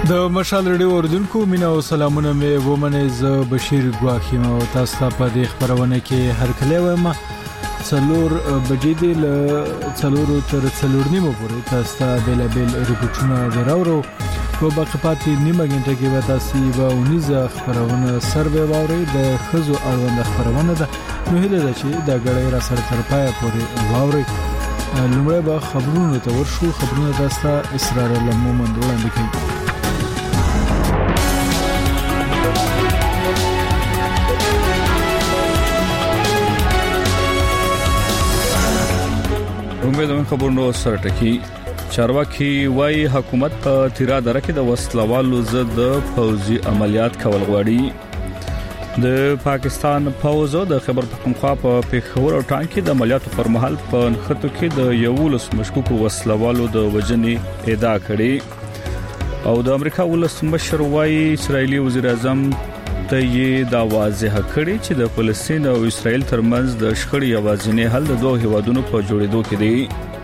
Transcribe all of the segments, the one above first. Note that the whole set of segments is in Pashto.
د مشال رادیو اوردونکو مینا او سلامونه مې ومنه ز بشیر ګواخیم او تاسو ته په دې خبرونه کې هر کله وایم څلور بجې د څلورو تر څلور نیمو پورې تاسو ته بیل ریپورتونه دراورو په بقپاتې نیمه غنټه کې وتا سی و اونیزه خبرونه سروې واوري د خزو اړوند خبرونه ده نو هله ده چې د غړې را سره تر پای پورې واوري لومړی به خبرونه ته ورشو خبرونه تاسو ته اسرار لمومند وړاندې کوي امیدوارم خبرونو سره ټکی چارواکي وايي حکومت په تیرا دره کې د وسلوالو ضد فوجي عملیات کول غواړي د پاکستان فوج د خبر پختونخوا په پیښور او ټانګ کې د عملیاتو پر مهال په نخټو کې د یولس مشکوکو وسلوالو د وجنې ادعا کړي او د امریکا ولسمشر وايي اسرایلی وزیر اعظم ته یې دا واضح کړی چې د فلسطین او اسرائیل ترمنځ د شخړې یوازینی حل د دوه هیوادونو په جوړېدو کې دی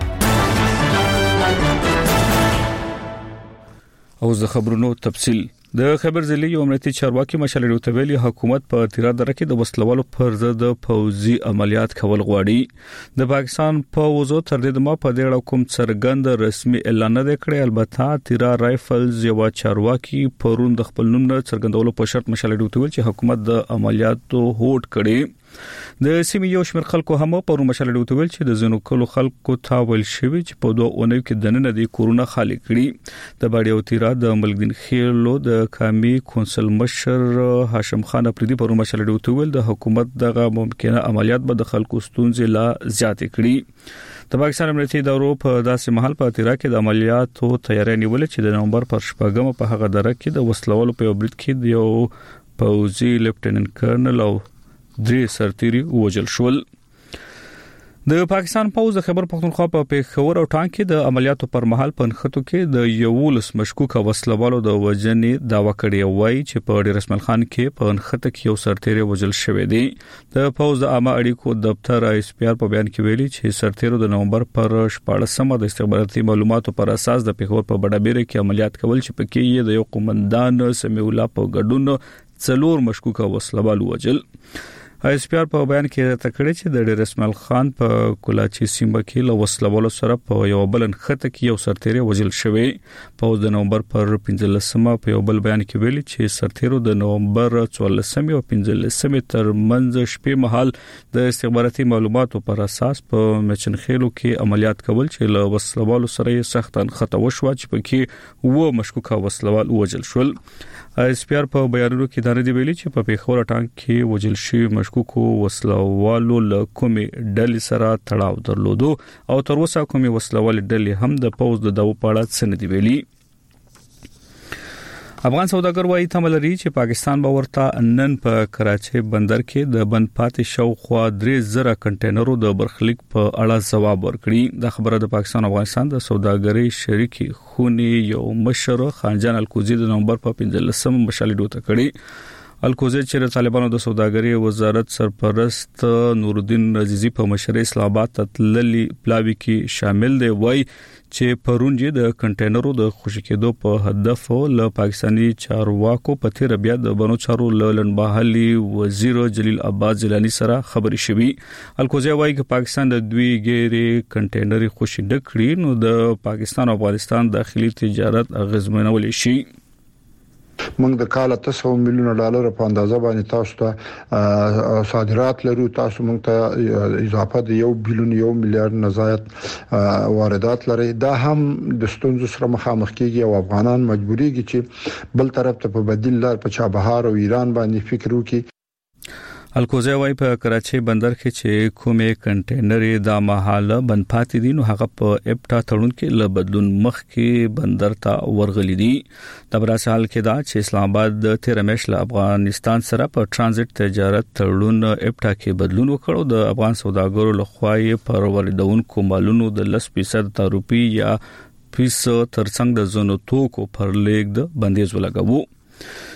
او زه خبرونو تفصیل د خبر ضلع یو امنیتي چارواکي مشال روتویلی حکومت په تیرا دره کې د وسلوالو پر ضد فوجي عملیات کول غواړي د پاکستان فوج تر دې دمه په دې اړه کوم څرګند رسمي اعلان نه کړی البته تیرا رایفلز یو چارواکي پرون د خپل نوم څرګندولو په شرط مشال روتویل چې حکومت د عملیاتو هوډ کړي د سیمې یو شمېر خلکو هم په مشال روتویل چې د زینو کلو خلکو تاول شوی چې په دوه اونۍ کې دننه د کورونا خالی کړي د باډیو تیرا د ملګدین خېلو د کامی کونسل مشر هاشم خان افریدي په مشال روتویل د حکومت دغه ممکنه عملیات به د خلکو ستونزې لا زیات کړي د پاکستان امنیتي ادارو په داسې محل په تیرا کې د عملیاتو تیاری نیول چې د نومبر پر شپږم په هغه دره کې د وسلوالو په برید کې د یو پوځي لیفټیننټ کرنل او درې سرتيري وژل شول د پاکستان پوز د خبر پختونخوا په پیښور او ټانګ کې د عملیاتو پر مهال په نخټو کې د یولس مشکوک وسلوالو د وژنې داوا کړی وای چې په ډیر رسمل خان کې په نخټه کې یو سرتيري وژل شوی دی د پوز د عامه اړیکو دفتر ایس پی آر په بیان کې ویلي چې سرتيرو د نومبر پر 14 د استخباراتي معلوماتو پر اساس د پیښور په بډابېره کې عملیات کول چې پکې یې د یو قومندان سمیع الله په ګډون څلور مشکوک وسلوال وژل ایس پی آر په بیان کې تکړه چې د ډیر اسماعیل خان په کولاچی سیمه کې له وسلوالو سره په یو بلن خطه کې یو سرتيري وژل شوی په د نومبر پر 15 په یو بل بیان کې ویلي چې سرتيرو د نومبر 14 او 15 تر منځ شپې مهال د استخباراتي معلوماتو پر اساس په مچنخېلو کې عملیات کول چې له وسلوالو سره سختن خطه وشو چې پکې و مشکوک وسلوال وژل شول ایس پی آر په بیانونو کې دا نه ویلي چې په پیښور ټانګ کې وژل شوی مشکوکو وسلوالو له کومې ډلې سره تړاو درلودو او تر اوسه کومې وسلوال ډلې هم د پوز د داو پاړه سند ویلي افغان سوداګر وايي تملري چې پاکستان به ورته نن په کراچۍ بندر کې د بند پاتې شاوخوا 3000 کنټینرو د برخلیک په اړه ځواب ورکړي د خبره د پاکستان افغانستان د سوداګرۍ شریکي خونی یو مشر خانجان الکوزي د نومبر په 15 مشالې ډوته کړي الکوزي چې طالبانو د سوداګرۍ وزارت سرپرست نورالدین عزیزی په مشر اسلام آباد تللی پلاوی کې شامل دی وای چې پرونجي د کنټینرو د خوشی کېدو په هدف له پاکستانی چارواکو په تیر بیا د بنو چارو لنباهلي وزیر جلیل عباس جیلانی سره خبري شوی الکوزي وايي چې پاکستان د دوی غیري کنټینري خوشی ډکړي نو د پاکستان او افغانستان داخلي تجارت اغیزمنول شي موږ د کال 300 میلیون ډالر په اندازه باندې تاسو ته صادرات لرو تاسو موږ ته اضافه د 1 بلین 1 میلیارډ نزایت واردات لري دا هم د ستونزو سره مخامخ کیږي او افغانان مجبوریږي چې بل طرف ته په بدیل لار په چابهار او ایران باندې فکر وکړي الکوزي وايي په کراچۍ بندر کې چې کومې کنټینري د مهاله بند پاتې دي نو هغه په اپټا تړون کې له بدلون مخ کې بندر ته ورغلي دي د براسه حال کې دا چې اسلام آباد د 13 مېش له افغانستان سره په ترانزیت تجارت تړون اپټا کې بدلون وکړو د افغان سوداګرو لخوا یې پر وردونکو مالونو د 10% تعرفي یا فیس ترڅنګ د زونو توکو پر لیږد بندیز ولګاوه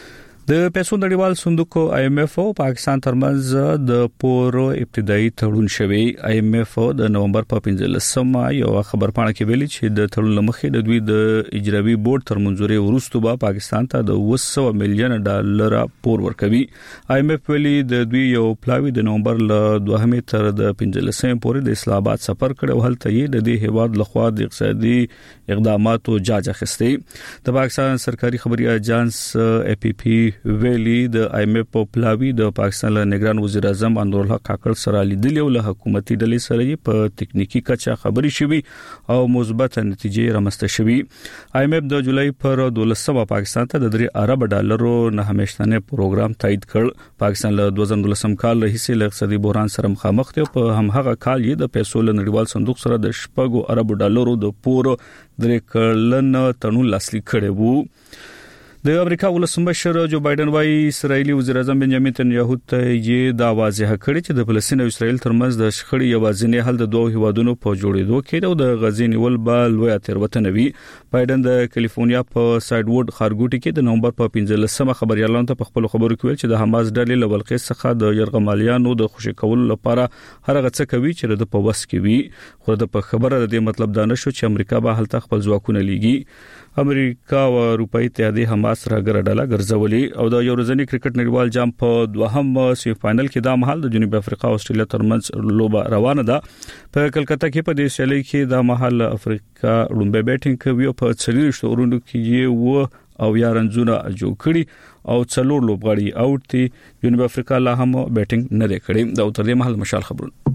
د پیسو نړیوال صندوق IMF او پاکستان ترمنځ د پورو ابتدایي تړون شوی. IMF د نومبر په 15مه یو خبر پاڼه کې ویلي چې د تړون لمخې د دوی د اجرایي بورډ تر منځوري وروسته به پاکستان ته د $200 میلیون پور ورکوي. IMF ویلي د دوی یو پلاوی د نومبر له 2 تر د 15 پورې د اسلام آباد سفر کړو. هلته یې د دې هیواد لخوا د اقتصادي اقداماتو جاج اخیستي. د پاکستان سرکاري خبري اژانس APP ویلي د IMF په پلاوی د پاکستان له نگران وزیر اعظم انور الحق کاکړ سره لیدل او له حکومتي ډلې سره په ټکنیکی کچه خبري شوي او مثبت نتیجې رامنځته شوي. IMF د جولای پر 12 پاکستان ته د $3 نه همیشنه پروګرام تایید کړ. پاکستان له 2012 کال راهیسې له اقتصادي بحران سره مخامخ دی. په همغه کال یې د پیسو له نړیوال صندوق سره د $4 د پور درې کلن تړون لاسلیک کړی وو. د امریکا ولسمشر جو بایدن وايي اسرایلی وزیر اعظم بنجامین نتنیاهو ته یې دا واضح کړی چې د فلسطین او اسرایل ترمنځ د شخړې یوازینی حل د دوه هیوادونو په جوړېدو کې او د غزې نیول به لوی تېروتنه وي. بایدن د کالیفورنیا په ساید ووډ ښارګوټي کې د نومبر په 15مه خبريالانو ته په خپل خبرو کې ویل چې د حماس ډلې له ولقې څخه د يرغمالیانو د خوشي کولو لپاره هر هغه څه کوي چې د په وس کې وي. خو د په خبره د مطلب دا نشو چې امریکا به هلته خپل ځواکونه لیږي. امریکا او اروپאי اتحادیه حماس راګر ډله ګرځولي او د یو ورځنی کرکټ نړیوال جام په دوهم سیمی فائنل کې د مهال د جنوبي افریقا او استرالیا ترمنځ لوبه روانه ده. په کلکته کې په دې سیالي کې د مهال افریقا لومبه بیټینګ کوي او په 40 شتورونو کې یې او یا رنزونه جوړ کړي او 4 لوبغاړي اوټ دي. جنوبي افریقا لا هم بیټینګ نه کړي. د تر دې مهال مشال خبرونه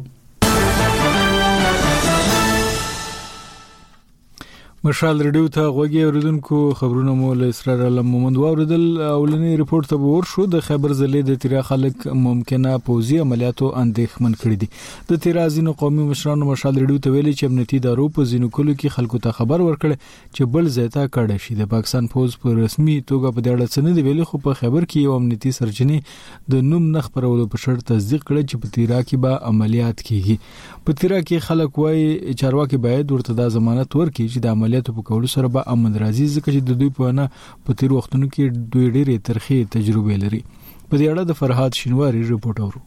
مشال ریډیو ته غوږی اوریدونکو خبرونه مو له اسرار علم مومند واوریدل. اولنی ریپورت ته ورشو د خیبر ضلع د تیرا خلک ممکنه پوزي عملیاتو اندېښمن کړی دي. د تیرا ځینو قومي مشرانو مشال ریډیو ته ویلي چې امنیتي دارو په ځینو کلو کې خلکو ته خبر ورکړي چې بل ځایته کډه شي. د پاکستان فوج په رسمي توګه په دې اړه څه نه دی ویلي، خو په خیبر کې یو امنیتي سرچینې د نوم نخ پرولو په شرط تصدیق کړي چې په تیرا کې به عملیات کیږي. په تیرا کې خلک وایي چارواکي باید ورته د ضمانت ورکړي چې د عملیاتو په کولو سره به امن راځي، ځکه چې د دوی په نه په تیر وختونو کې دوی ډېرې ترخې تجربې لري. په دې اړه د فرهاد شینواری رپورټ اورو.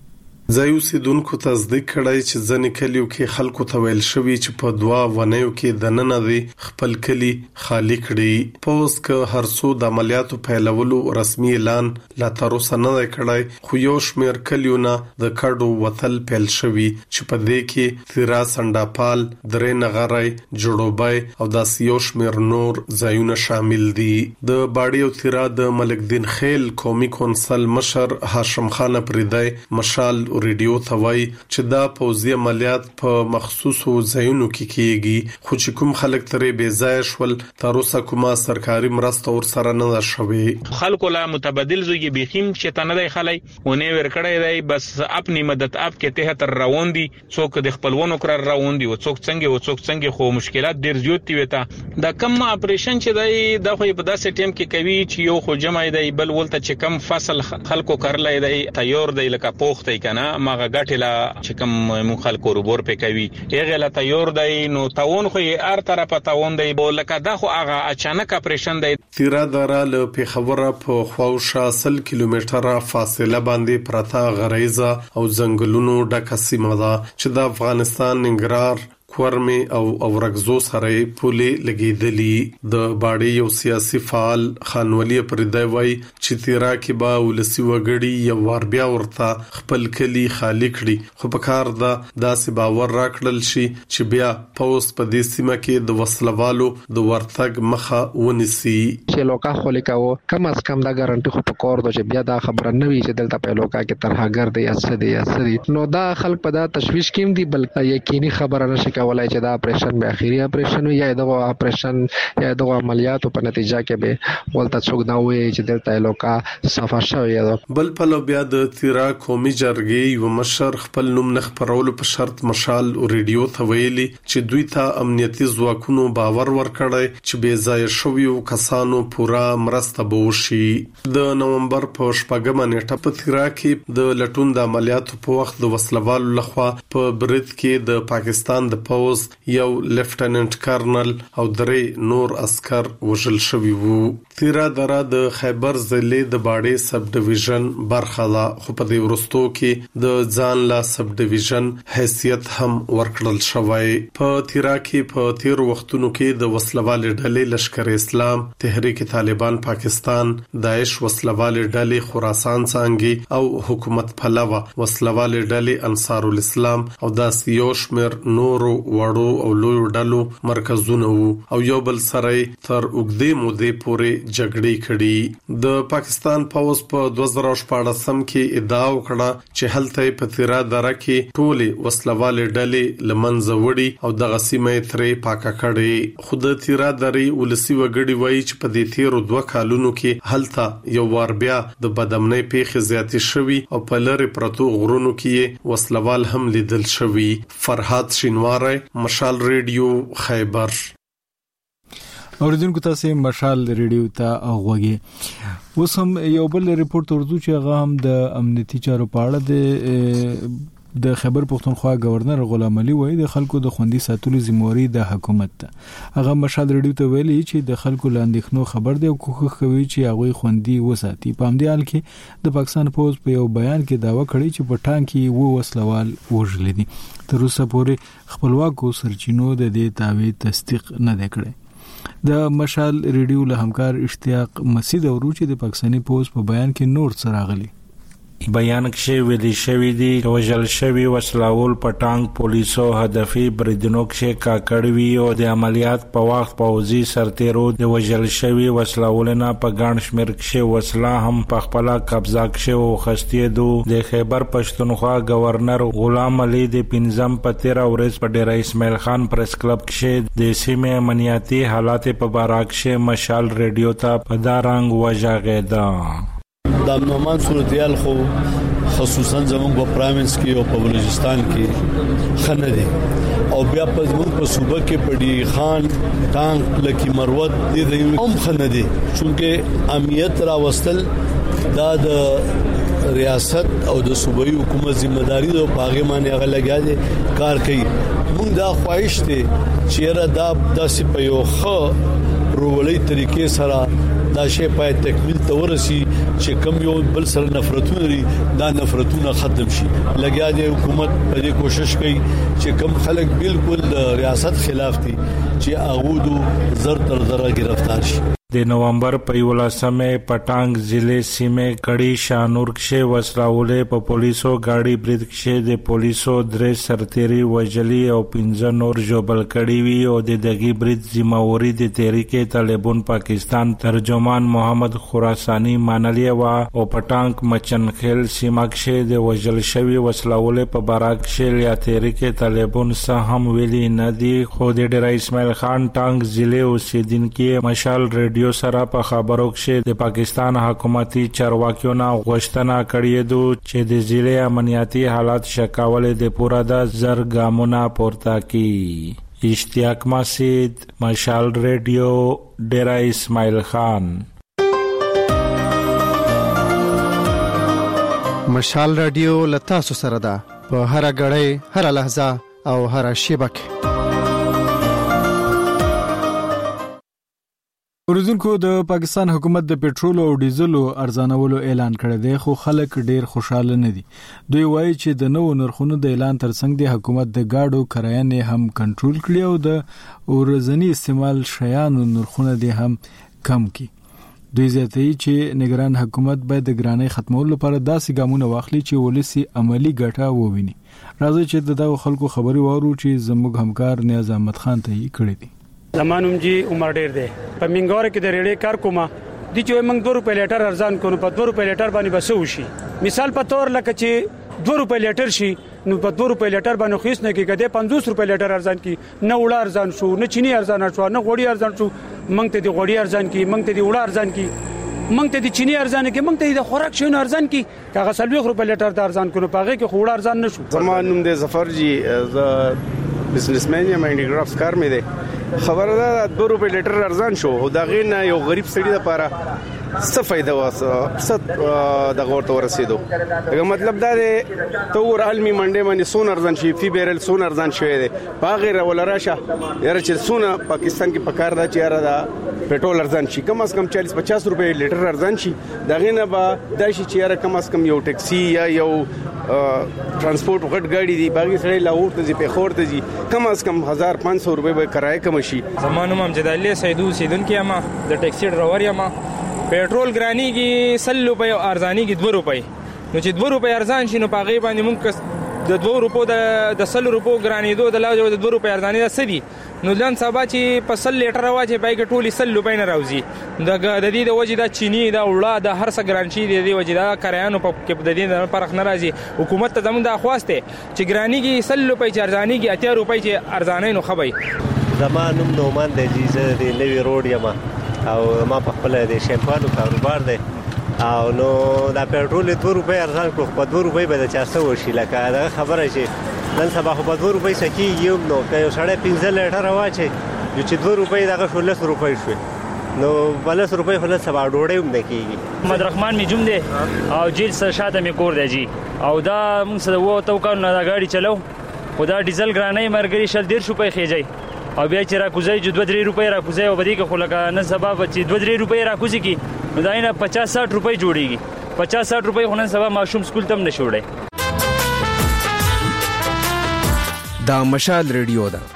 ځایو سیدونکو تصدیق کړای چې ځنې کلیو کې خلکو ته ویل شوی چې په دوا ونیو کې د نن دی خپل کلی خالی کړي. پوس که هرڅو د عملیاتو پیلولو رسمي اعلان لا تر اوسه نه کړای، خو یو شمېر کلیونه د کډو وتل پیل شوی چې په دې کې تیرا سنداپال، درې نغرای، جوړوبای او د یو شمېر نور ځایونه شامل دي. د باډي او تیرا د ملک دین خیل قومي کونسل مشر هاشم خان پریدای مشال ریډیو ته وایي چې دا پوځي عملیات په مخصوصو ځایونو کې کیږي، خو چې کوم خلک ترې بې ځای شول تر اوسه کومه سرکاري مرسته ورسره نه ده شوې. خلکو لا متبادل زوی بخیم چې تنه دی خلای ونه ور کړی دی، بس خپل مدد اپ کې ته تر روان دي، څوک د خپلونو کړ روان دي او څوک څنګه خو مشکلات ډیر زیات دي. وته دا کم اپریشن چې دی د خو په داسې ټیم کې کوي چې یو خو جمع دی بل ولته چې کم فصل خلکو کړلای دی تیار دی لکه پوخته کنه ماغه غټلا چې کوم مون خلکو روبور په کوي هغه لا تیار دی نو تاون خو یې ار طرفه تاون دی لکه دا خو هغه اچانک اپریشن دی. تیرا دره له پیښوره په خواوشا 100 کیلومتره فاصله باندې پرتا غریزه او ځنګلونو ډکه سیمه ده چې د افغانستان ننګرهار کورمي او اورغزو سره پولې لګیدلې. د باډي یو سیاسي فعال خانولي پردای وای چې تیرا کې با ولسی وګړي یو ور بیا ورته خپل کلی خالی کړي، خو په کار دا داسې باور راکړل شي چې بیا پوس په دې سیمه کې د وسلوالو د ورتګ مخه ونیسي. چې لوکا خلیکاو کم از کم دا ګارانټي خو په کور د چې بیا دا خبره نه وي چې دلته په لوکا کې ترهاګر دی اسدي نو دا خلک په دا تشويش کې دي، بلکې یقیني خبره نشي کولای چې دا اپریشن به اخیری اپریشن وي یا دغه اپریشن یا دغه عملیاتو په نتیجه کې به ولته څوک دا وایي چې دلته لوکا صفه شوی دی. بل په بیا د تیرا قومي جرګې یو مشر خپل نوم نه خبرولو په شرط مشال او ریډیو ته ویلي چې دوی ته امنیتي ځواکونو باور ورکړی چې بې ځای شویو کسانو پورا مرسته به وشي. د نومبر په 8 نیټه په تیرا کې د لټون د عملیاتو په وخت د وسلوالو لخوا په برید کې د پاکستان د پوز یو لیفټیننټ کرنل او 3 نور عسكر وژل شوي وو. تیرا درا د خیبر ضلع د باډي سب ډیویژن برخه ده، خو په دې ورستو کې د ځان لا سب ډیویژن حیثیت هم ورکړل شوی. په تیرا کې په تیر وختونو کې د وسلوال ډلې لشکر اسلام، تحریک طالبان پاکستان، داعش وسلوال ډلې خراسان څنګه او حکومت پلوه وسلوال ډلې انصار الاسلام او داس یو شمیر نورو وړو او لوی ډلو مرکزونه وو او یو بل سره تر وګړي مودې پورې جګړې کړې. د پاکستان پوز په 2014 کې ادعا وکړه چې هلته په تیرا دره کې ټولې وسلوال ډلې لمنځه وړي او د غسیمه ترې پاکه کړي. خو د تیرا درې ولسی وګړي وایي چې په دې تیرو 2 کالونو کې هلته یو وار بیا د بدامنۍ پیښې زیاتې شوي او په لری پرتو غرونو کې وسلوال هم لیدل شوي. فرحات شینواری، مشال ریډیو، خیبر. اوریدونکو تاسو مشال ریډیو ته غوږی. اوس هم یو بل ریپورت ورته چې هغه هم د امنیتي چارو په اړه د خیبر پښتونخوا گورنر غلام علي وای د خلکو د خوندي ساتلو ذمہواری د حکومت ته. هغه مشال ریډیو ته ویلي چې د خلکو لاندېخنو خبر دی او کوښښ کوي چې هغه خوندي وساتي. په همدې حال کې د پاکستان پوز په یو بیان کې داوا کړی چې په ټانک کې وو وسلوال وژل دي. تر اوسه پورې خپلواکو سرچینو د دې دعوی تصدیق نه کړی. د مشال ریډیو له همکار اشتیاق مسعود وروچې د پاکستاني پوز په بیان کې نور څه راغلي. بیان کې ویلي شوی دی وژل شوی وسلاول پټانګ پولیسو هدفي بریدونو کې کاکړوي او د عملیات په وخت پوزي سرتیرو د وژل شوی وسلاولنا په ګڼ شمیر کې وسلا هم په خپل قبضه کې او خستې دو. د خیبر پښتونخوا گورنر غلام علي د پنځم په 13 ورځ په ډیر اسماعیل خان پریس کلب کې د سیمه امنیتي حالات په اړه کې مشال ریډیو ته په دارنګ وژغېدا. د امنومان صورتحال خو خصوصا زموږ په پروینس کې او په بلوچستان کې خنه دي او بیا په زموږ په صوبه کې پډي خان ټانک لکی مروت دي هم خنه دي چې امنیت را وستل دا د ریاست او د صوبایي حکومت ذمہ داری ده په هغه باندې هغه لګیا دي کار کوي. موږ دا خواهش دي چې را دا داسې په یو ښه پرولې طریقې سره دا شی پای تکمیل ته ورسی چې کم یو بل سره نفرتونه لري دا نفرتونه ختم شي. لګیا دی حکومت په دې کوشش کوي چې کم خلک بالکل ریاست خلاف دي چې هغه زر تر زر گرفتار شي. د نومبر په 11مه پټانګ ضلع سیمه کړي شانور کې وسراولې په پولیسو گاډي برید کې د پولیسو درې سرتيري وجلي او 15 نور جوبل کړي وي او د دغه برید ذمہواری د تحریک طالبان پاکستان ترجمان محمد خراسانی مانلی وا او پټانګ مچنخیل سیمه کې د وجل شوی وسراولې په باراک کې یا تحریک طالبان سره هم ویلي نه دي. خو د ډیر اسماعیل خان ټانګ ضلع اوسیدونکو مشال ریډیو سره په خبرو کې د پاکستان حکومتي چارواکیو نه غوښتنه کړې ده چې د ضلع امنیتي حالات شکاول د پورا د زرګامونه پورته کړي. اشتیاق مسعود، مشال ریډیو، ډیرا اسماعیل خان. مشال ریډیو لتا سره ده په هر غړې هر لحظه او هر شیبه کې. اوریدونکو د پاکستان حکومت د پېټرول او ډیزلو ارزانولو اعلان کړی دی خو خلک ډیر خوشاله نه دي. دوی وایي چې د نوو نرخونو د اعلان ترڅنګ د حکومت د گاډو کرایې هم کنټرول کړي او د ورځنی استعمال شیانو نرخونه دې هم کم کړي. دوی زیاتوي چې نگران حکومت باید د ګرانۍ ختمولو لپاره داسې ګامونه واخلي چې ولسی عملی ګټه وویني. راځي چې دغه خلکو خبري وورو چې زموږ همکار نیاز احمد خان ته یې کړی دي. زمانوم جی عمر ډیر دی په منګور کې د ریړې کار کومه دي چې موږ 2 روپے لیټر ارزان کوو په 2 روپے لیټر باندې بسو شي. مثال په تور لکه چې 2 روپے لیټر شي نو په 2 روپے لیټر باندې خیس نه کېږي 50 روپے لیټر ارزان کی نه وړ ارزان شو نه چینی ارزان شو نه غوړی ارزان شو. موږ ته دی غوړی ارزان کی موږ ته دی وړ ارزان کی موږ ته دی چینی ارزان کی موږ ته دی خوراک شو ارزان کی کاغه 30 روپے لیټر د ارزان کولو پاغه کې خوړ ارزان نشو. زمانوم د ظفر جی بزنسمن یم انډیګرافز کار مې ده خبره ده 2 روپے لیټر ارزان شو او دا غین یو غریب سړي لپاره څه فائدہ واسه د غورته ورسېدو دا مطلب دا دی ته ور علمي منډه باندې سون ارزان شي فی بیرل سون ارزان شوی دی باغیر ولراشه یاره چې سونه پاکستان کې پکار دا چې یاره دا پټرول ارزان شي کم از کم 40-50 روپے لیټر ارزان شي دا غینه به دا شي چې یاره کم از کم یو ټیکسی یا یو ترانسپورت غټ گاډي دی باغی سره لاهور ته ځي په خور ته ځي کم از کم 1500 روپے به کرایه کم شي زمانو امجد علي سیدو سیدون کې ما د ټیکسی ډرایور یم پټرول ګرانی کې 100 روپے او ارزانی کې 2 روپے نو چې 2 روپے ارزان شي نو پاغي باندې مونږ د 2 روپو د 100 روپو ګرانی دو د لاجو د 2 روپے ارزانی د سدي نو ځان سبا چې په 100 لیټر واچي پای کې ټولي 100 روپے نه راوځي د دې د وجې د چینی د وړه د هر څه ګرانشي د دې وجې د کرایانو په کې د دې فرق نه راځي حکومت ته زموږ د خواسته چې ګرانی کې 100 روپے چې ارزانی کې 80 روپے چې ارزانې نو خبي زمانوم نومان د جیزه د نوی روډ یما او ما په خپل د شیمپانو کاروبار دی او نو دا پټرول 2 روپے ارزان کړو په 2 روپے به د 400 وشي لکه دا خبره چې نن سبا خو په 2 روپے سکی یو نو که 15.5 لیټر واچي چې 2 روپے دغه 16 روپے شوي نو 12 روپے خلاص سبا ډوډۍ هم نکېږي محمد رحمان می جوم دی او جیل سره شاته می کور دی جی او دا موږ سره وو تو کار نه دا گاډي چلو خدا ډیزل ګرانې مرګري شل 1.5 روپے خېجای او بیا چې را کوزي 2-3 روپے را کوزي او بدی کې خلک نه سبا چې 2-3 روپے را کوزي کی نو دا نه 50-60 روپے جوړيږي 50-60 روپے خو نن سبا ماشوم سکول تم نشوړي دا مشال ریډیو ده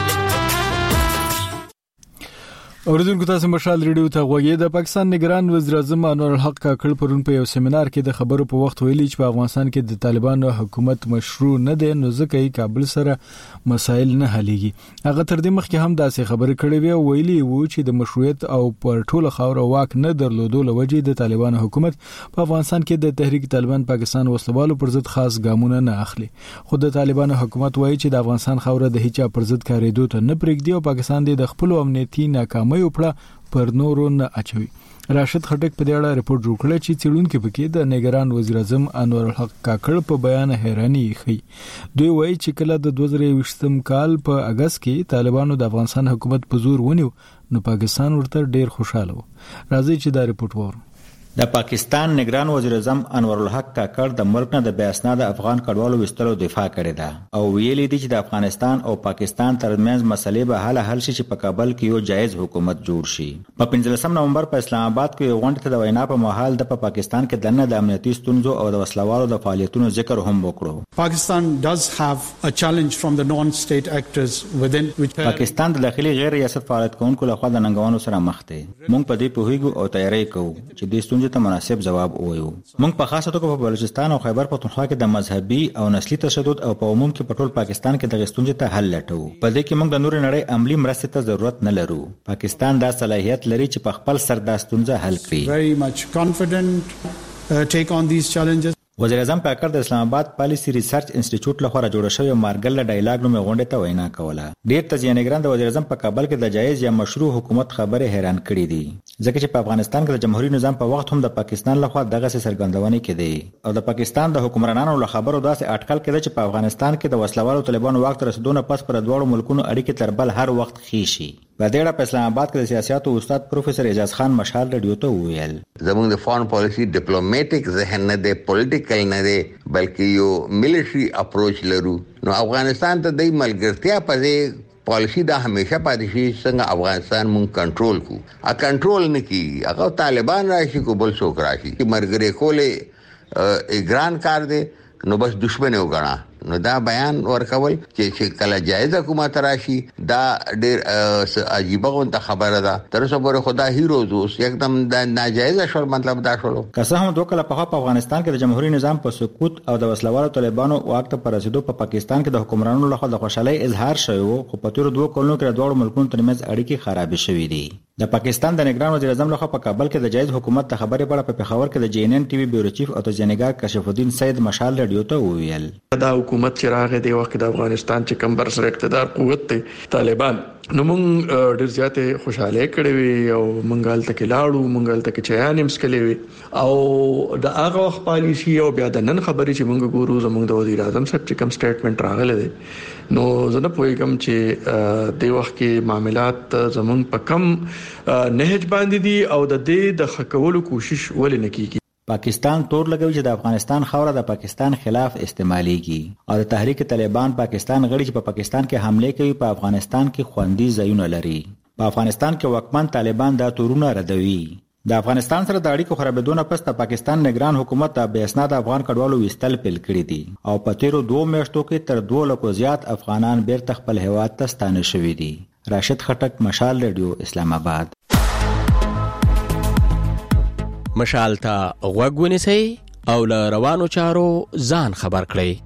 اوریدونکو تاسو مشال ریډیو ته غوږی د پاکستان نگران وزیر اعظم انور الحق کاکړ پرون په یو سیمینار کې د خبرو په وخت ویلي چې په افغانستان کې د طالبانو حکومت مشروع نه دی نو ځکه یې کابل سره مسایل نه حلېږي هغه تر دې مخکې هم داسې خبرې کړې وي ویلي وو چې د مشروعیت او پر ټوله خاور واک نه درلودو لوجې د طالبانو حکومت په افغانستان کې د تحریک طالبان پاکستان وسلوالو پر ضد خاص ګامونه نه اخلي خو د طالبانو حکومت وایي چې د افغانستان خاور د هیڅ پر ضد کاریدو ته نه پرېږدي او پاکستان د خپل امنیتي ناکامۍ په پر نورو نه اچوي راشد خټک په دې اړه ریپورت جوړ کړی چې څېړونکو پکې د نگران وزیر اعظم انور الحق کاکړ په بیان حیرانی ښیي دوی وایي چې کله د 2020 کال په اگست کې طالبانو د افغانستان حکومت په زور ونیو نو پاکستان ورته ډیر خوشاله و راځي چې دا ریپورت وورو د پاکستان نگران وزیر اعظم انور الحق کاکړ د ملک نه د بې اسناد افغان کډوالو وستلو دفاع کړې ده او ویلي دي چې د افغانستان او پاکستان ترمنځ مسلې به حل شي چې په کابل کې یو جایز حکومت جوړ شي په 15 نومبر په اسلام آباد کې غونډه ته د وینا په مهال د پاکستان کې دنه د امنیتي ستونزو او د وسلوالو د فعالیتونو ذکر هم وکړو Pakistan does have a challenge from the non-state actors within which پاکستان د داخلي غیر ریاست فعالیت کوونکو لخوا د ننګونو سره مخ دی موږ په دې پوهیږو او تیاری کوو چې د ستونزې ته مناسب جواب ووایو موږ په خاصه توګه په بلوچستان او خیبر پختونخوا کې د مذهبي او نسلي تشدد او په عموم کې په ټول پاکستان کې د ستونزې ته حل لټو په دې کې موږ د نور نړۍ عملی مرستې ته ضرورت نه لرو پاکستان دا صلاحیت لري چې په خپل سر د ستونزې حل کړي very much confident take on these challenges وزیر اعظم کاکړ د اسلام آباد پالیسی ریسرچ انسټیټیوټ لخوا جوړ شوی مارګل ډایلاګ نوم غونډه ته وینا کوله ډیر تزیانګران د وزیر اعظم په کابل کې د جایز یا مشروع حکومت خبره حیران کړي دي ځکه چې په افغانستان کې د جمهوریت نظام په وخت هم د پاکستان لخوا دغه سرګندونې کړي او د پاکستان د حکمرانانو له خبرو داسې اټکل کړي چې په افغانستان کې د وسلوالو طالبانو واک تر رسیدو نه پس پر دوه ملکونو اړیکې تر بل هر وخت خېشي په دې اړه په اسلام آباد کې د سیاستو استاد پروفیسور اعجاز خان مشال رادیو ته وویل زموږ د فارن پالیسی ډیپلوماټیک ذهن نه دی پولیټیکل نه دی بلکې یو ملټری اپروچ لرو نو افغانستان ته د ملګرتیا په پالیسی دا همیشه پاتې شي څنګه افغانستان مونږ کنټرول کو ا کنټرول نه کی هغه طالبان راشي کو بل څوک راشي مرګره کوله اګران کار دی نو بس دشمن وګڼه نو دا بیان ورکول چې کله جایز حکومت راشي دا ډیر عجیب غونډه خبره ده تر څو پورې خدا هیروز اوس یکدم دا ناجایز شول مطلب دا شول که هم دوه کله په افغانستان کې د جمهوریت نظام په سقوط او د وسلوالو طالبانو واک ته رسیدو په پاکستان کې د حکمرانانو لخوا د خوشحالي اظهار شوی خو په تیر دوه کلونو کې د دوه ملکونو ترمنځ اړیکې خراب شوې دي د پاکستان د نگران وزیر اعظم لخوا په کابل کې د جایز حکومت ته خبرې په اړه په خبر کې د JNN TV بیورو چیف او تزیانګر کشف الدین سید مشال رادیو ته وویل دا حکومت چې راغی د وخت د افغانستان چې کم بر سره اقتدار قوت دی طالبان نو مونږ ډېر زیاته خوشاله کړې وي او مونږ تل کې لاړو مونږ تل کې چایانې مسکلې وي او د هغه وخت پالیسی او بیا د نن خبرې چې مونږ ګورو زموږ د وزیر اعظم صاحب چې کوم سټیټمنټ راغلی دی نو زه نه پوهیږم چې د وخت کې معاملات زموږ په کم نهج باندې دي او د دې د خکولو کوشش ولې نه کیږي. پاکستان تور لګوي چې د افغانستان خاوره د پاکستان خلاف استعماليږي او د تحریک طالبان پاکستان غړي چې په پاکستان کې حمله کوي په افغانستان کې خوندي ځایونه لري. په افغانستان کې وکمن طالبان دا تورونه ردوي. د افغانستان سره د اړیکو خرابېدونه پس د پاکستان نگران حکومت د بې اسناد افغان کډوالو وستل پیل کړی دي او په تیرو 2 میاشتو کې تر 2 لکو زیات افغانان بیرته خپل هیواد ته ستانه شوي دي. راشد خټک، مشال ریډیو، اسلام آباد. مشال ته غوږ ونیسئ او له روانو چارو ځان خبر کړئ.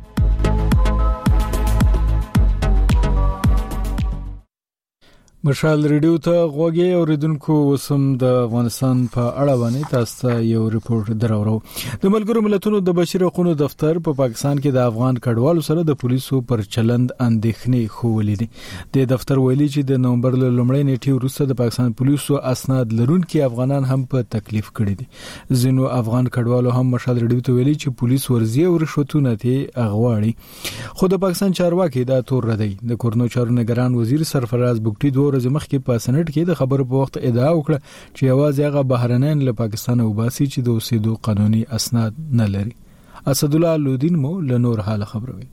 مشال ریډیو ته غوږی اوریدونکو وسم د افغانستان په اړه باندې تاسو ته یو ریپورت دراوړو. د ملګرو ملتونو د بشري حقوقو دفتر په پاکستان کې د افغان کډوالو سره د پولیسو پر چلند اندېښنې خولې دي. د دفتر ویلي چې د نومبر له لومړۍ نیټې وروسته د پاکستان پولیسو اسناد لرونکي افغانان هم په تکلیف کړي دي. ځینو افغان کډوالو هم مشال ریډیو ته ویلي چې پولیس ورزي او رشوتونه ته اغواړي. خو د پاکستان چارواکي دا تور ردی. د کورنو چارو نگران وزیر سرفراز بوګټي ورځ مخکې په سنټ کې د خبرو په وخت ادعا وکړه چې یوازې هغه بهرنیان له پاکستان وباسي چې د اوسېدو قانوني اسناد نه لري. اسد الله لودین مو له نور حال خبروي.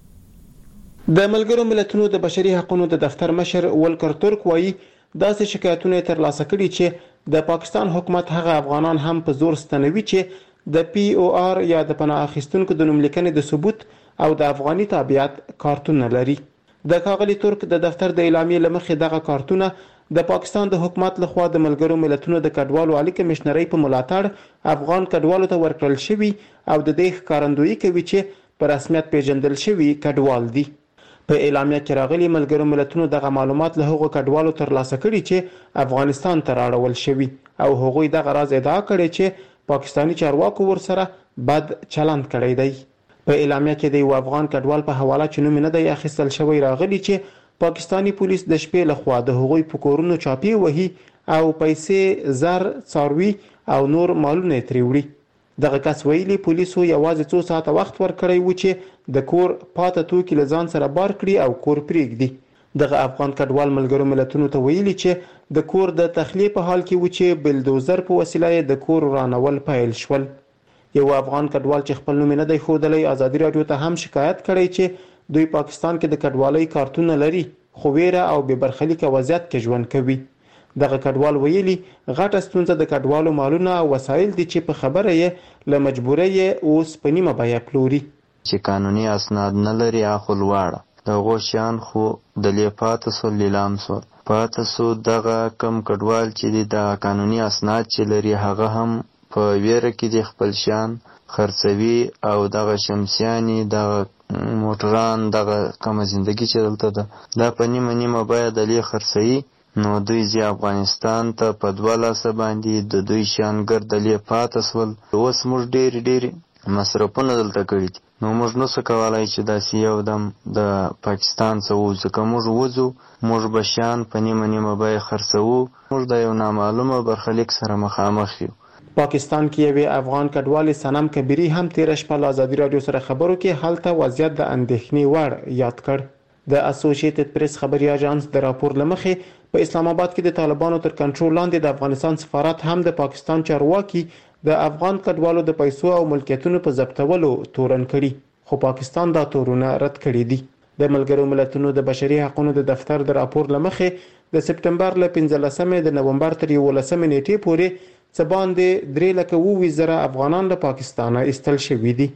د ملګرو ملتونو د بشري حقوقو د دفتر مشر ولکر ترک وایي داسې شکایتونه ترلاسه کړي چې د پاکستان حکومت هغه افغانان هم په زور ستنوي چې د پی او آر یا د پناه اخیستونکو د نوملیکنې د ثبوت او د افغاني تابعیت کارتون لري. د کاغلی ترک د دفتر د اعلامیې لمخې دغه کارتونه د پاکستان د حکومت لخوا د ملګرو ملتونو د کډوالو عالی کمشنرۍ په ملاتړ افغان کډوالو ته ورکړل شوی او د دې ښکارندویي کوي چې په رسمیت پیژندل شوی کډوال دي. په اعلامیه کې راغلي ملګرو ملتونو دغه معلومات له هغو کډوالو ترلاسه کړي چې افغانستان ته راړول شوی او هغوی دغه راز ادعا کړي چې پاکستانی چارواکو ورسره بد چلند کړی دی. په اعلامیه کې د یو افغان کډوال په حواله چې نوم نه دی اخیستل شوی راغلی چې پاکستانی پولیس د شپې لخوا د هغوی په کورونو چاپی وهي او پیسې، زر، څاروي او نور مالونه ترې وړي. دغه کس ویلي پولیسو یوازې 2 ساعته وخت ورکړی و چې د کور پاته توکي له ځان سره بار کړي او کور پرېږدي. دغه افغان کډوال ملګرو ملتونو ته ویلي چې د کور د تخلیه په حال کې و چې بلدوزر په وسیله د کور رانول پیل شول. یو افغان کډوال چې خپل نوم نه دی ښودلی ازادي راډیو ته هم شکایت کړی چې دوی پاکستان کې د کډوالۍ کارتونه لري خو ویره او بې برخلیکه وضعیت کې ژوند کوي. دغه کډوال ویلي غټه ستونزه د کډوالو مالونه او وسایل دي چې په خبره یې له مجبورۍ اوس په نیمه بیه پلوري. چې قانوني اسناد نه لري اخو لواړه دغه شیان خو د لیپاتو سو لیلام سو پاتې سو. دغه کم کډوال چې د قانوني اسناد چې لري هغه هم په ویره کې د خپل شان خرڅوي او دغه شمسیانی دغه موټران دغه کومه زندگی چې دلته ده دا په نیمه بیه د لې خرڅوي. نو دوی ځي افغانستان ته په 2 لاسه باندې د دوی شان ګرد لې پاتې سول. اوس موږ ډېر مصرفونه دلته کړي دي نو موږ نو څه کولای چې داسې یو دم د پاکستان څخه وځو. که موږ وځو موږ به شیان په نیمه بیه خرڅوو. موږ د یو نامعلومه برخلیک سره مخامخ یو. پاکستان کې یو افغان کډوال سنم کبیری هم تیر شپه له ازادي راډیو سره خبرو کې حالت وضعیت د اندېښنې وړ یاد کړ. د اسوسییټډ پریس خبري اژانس د راپور لمخې په اسلام آباد کې د طالبانو تر کنټرول لاندې د افغانستان سفارت هم د پاکستان چارواکي د افغان کډوالو د پیسو او ملکیتونو په ضبطولو تورن کړي خو پاکستان دا تورونه رد کړي دي. د ملګرو ملتونو د بشري حقوقو د دفتر د راپور لمخې د سپټمبر له 15 د نومبر تر 11 نیټې پورې څه باندې 3,20,000 افغانان له پاکستانه ایستل شوي دي.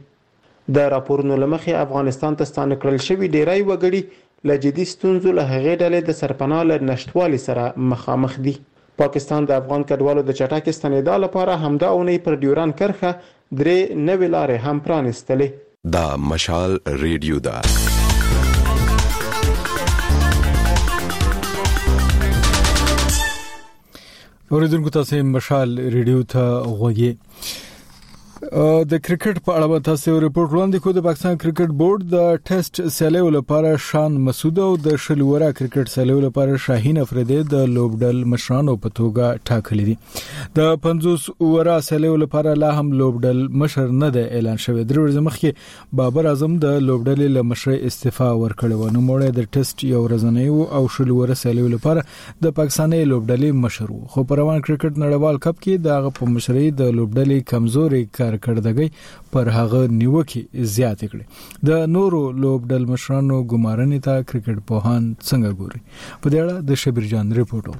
د راپورونو لمخې افغانستان ته ستانه کړل شوي ډیری وګړي له جدي ستونزو له هغې ډلې د سرپناه له نشټوالي سره مخامخ دي. پاکستان د افغان کډوالو د چټک ستنېدا لپاره همدا اونۍ پر ډیوران کرښه 3 نوې لارې هم پرانستلې. دا مشال ریډیو دا اوریدونکو تاسو مشال ریډیو ته غوږی. د کرکټ په اړه تاسو ریپورت وړاندې کوو. د پاکستان کرکټ بورډ د ټیسټ سیالیو لپاره شان مسعود او د شلوره کرکټ سیالیو لپاره شاهین افریدی د لوبډل مشرانو په توګه ټاکلي دي. د 50 اوورا سیالیو لپاره لا هم لوبډل مشر نه دی اعلان شوی. درې ورځې مخکې بابر اعظم د لوبډل له مشر استعفا ورکړی و. نو موږ د ټیسټ یو ورځنی او شلوره سیالیو لپاره د پاکستاني لوبډل مشر وو. خو په روان کرکټ نړیوال کپ کې د په مشرۍ د لوبډل کمزوري کارکړدګي پر هغه نیوکه زیات کړي. د نورو لوبډل مشرانو ګمارنې ته کرکټ پوهان څنګه ګوري؟ په دې اړه د شبیر جان ریپورت.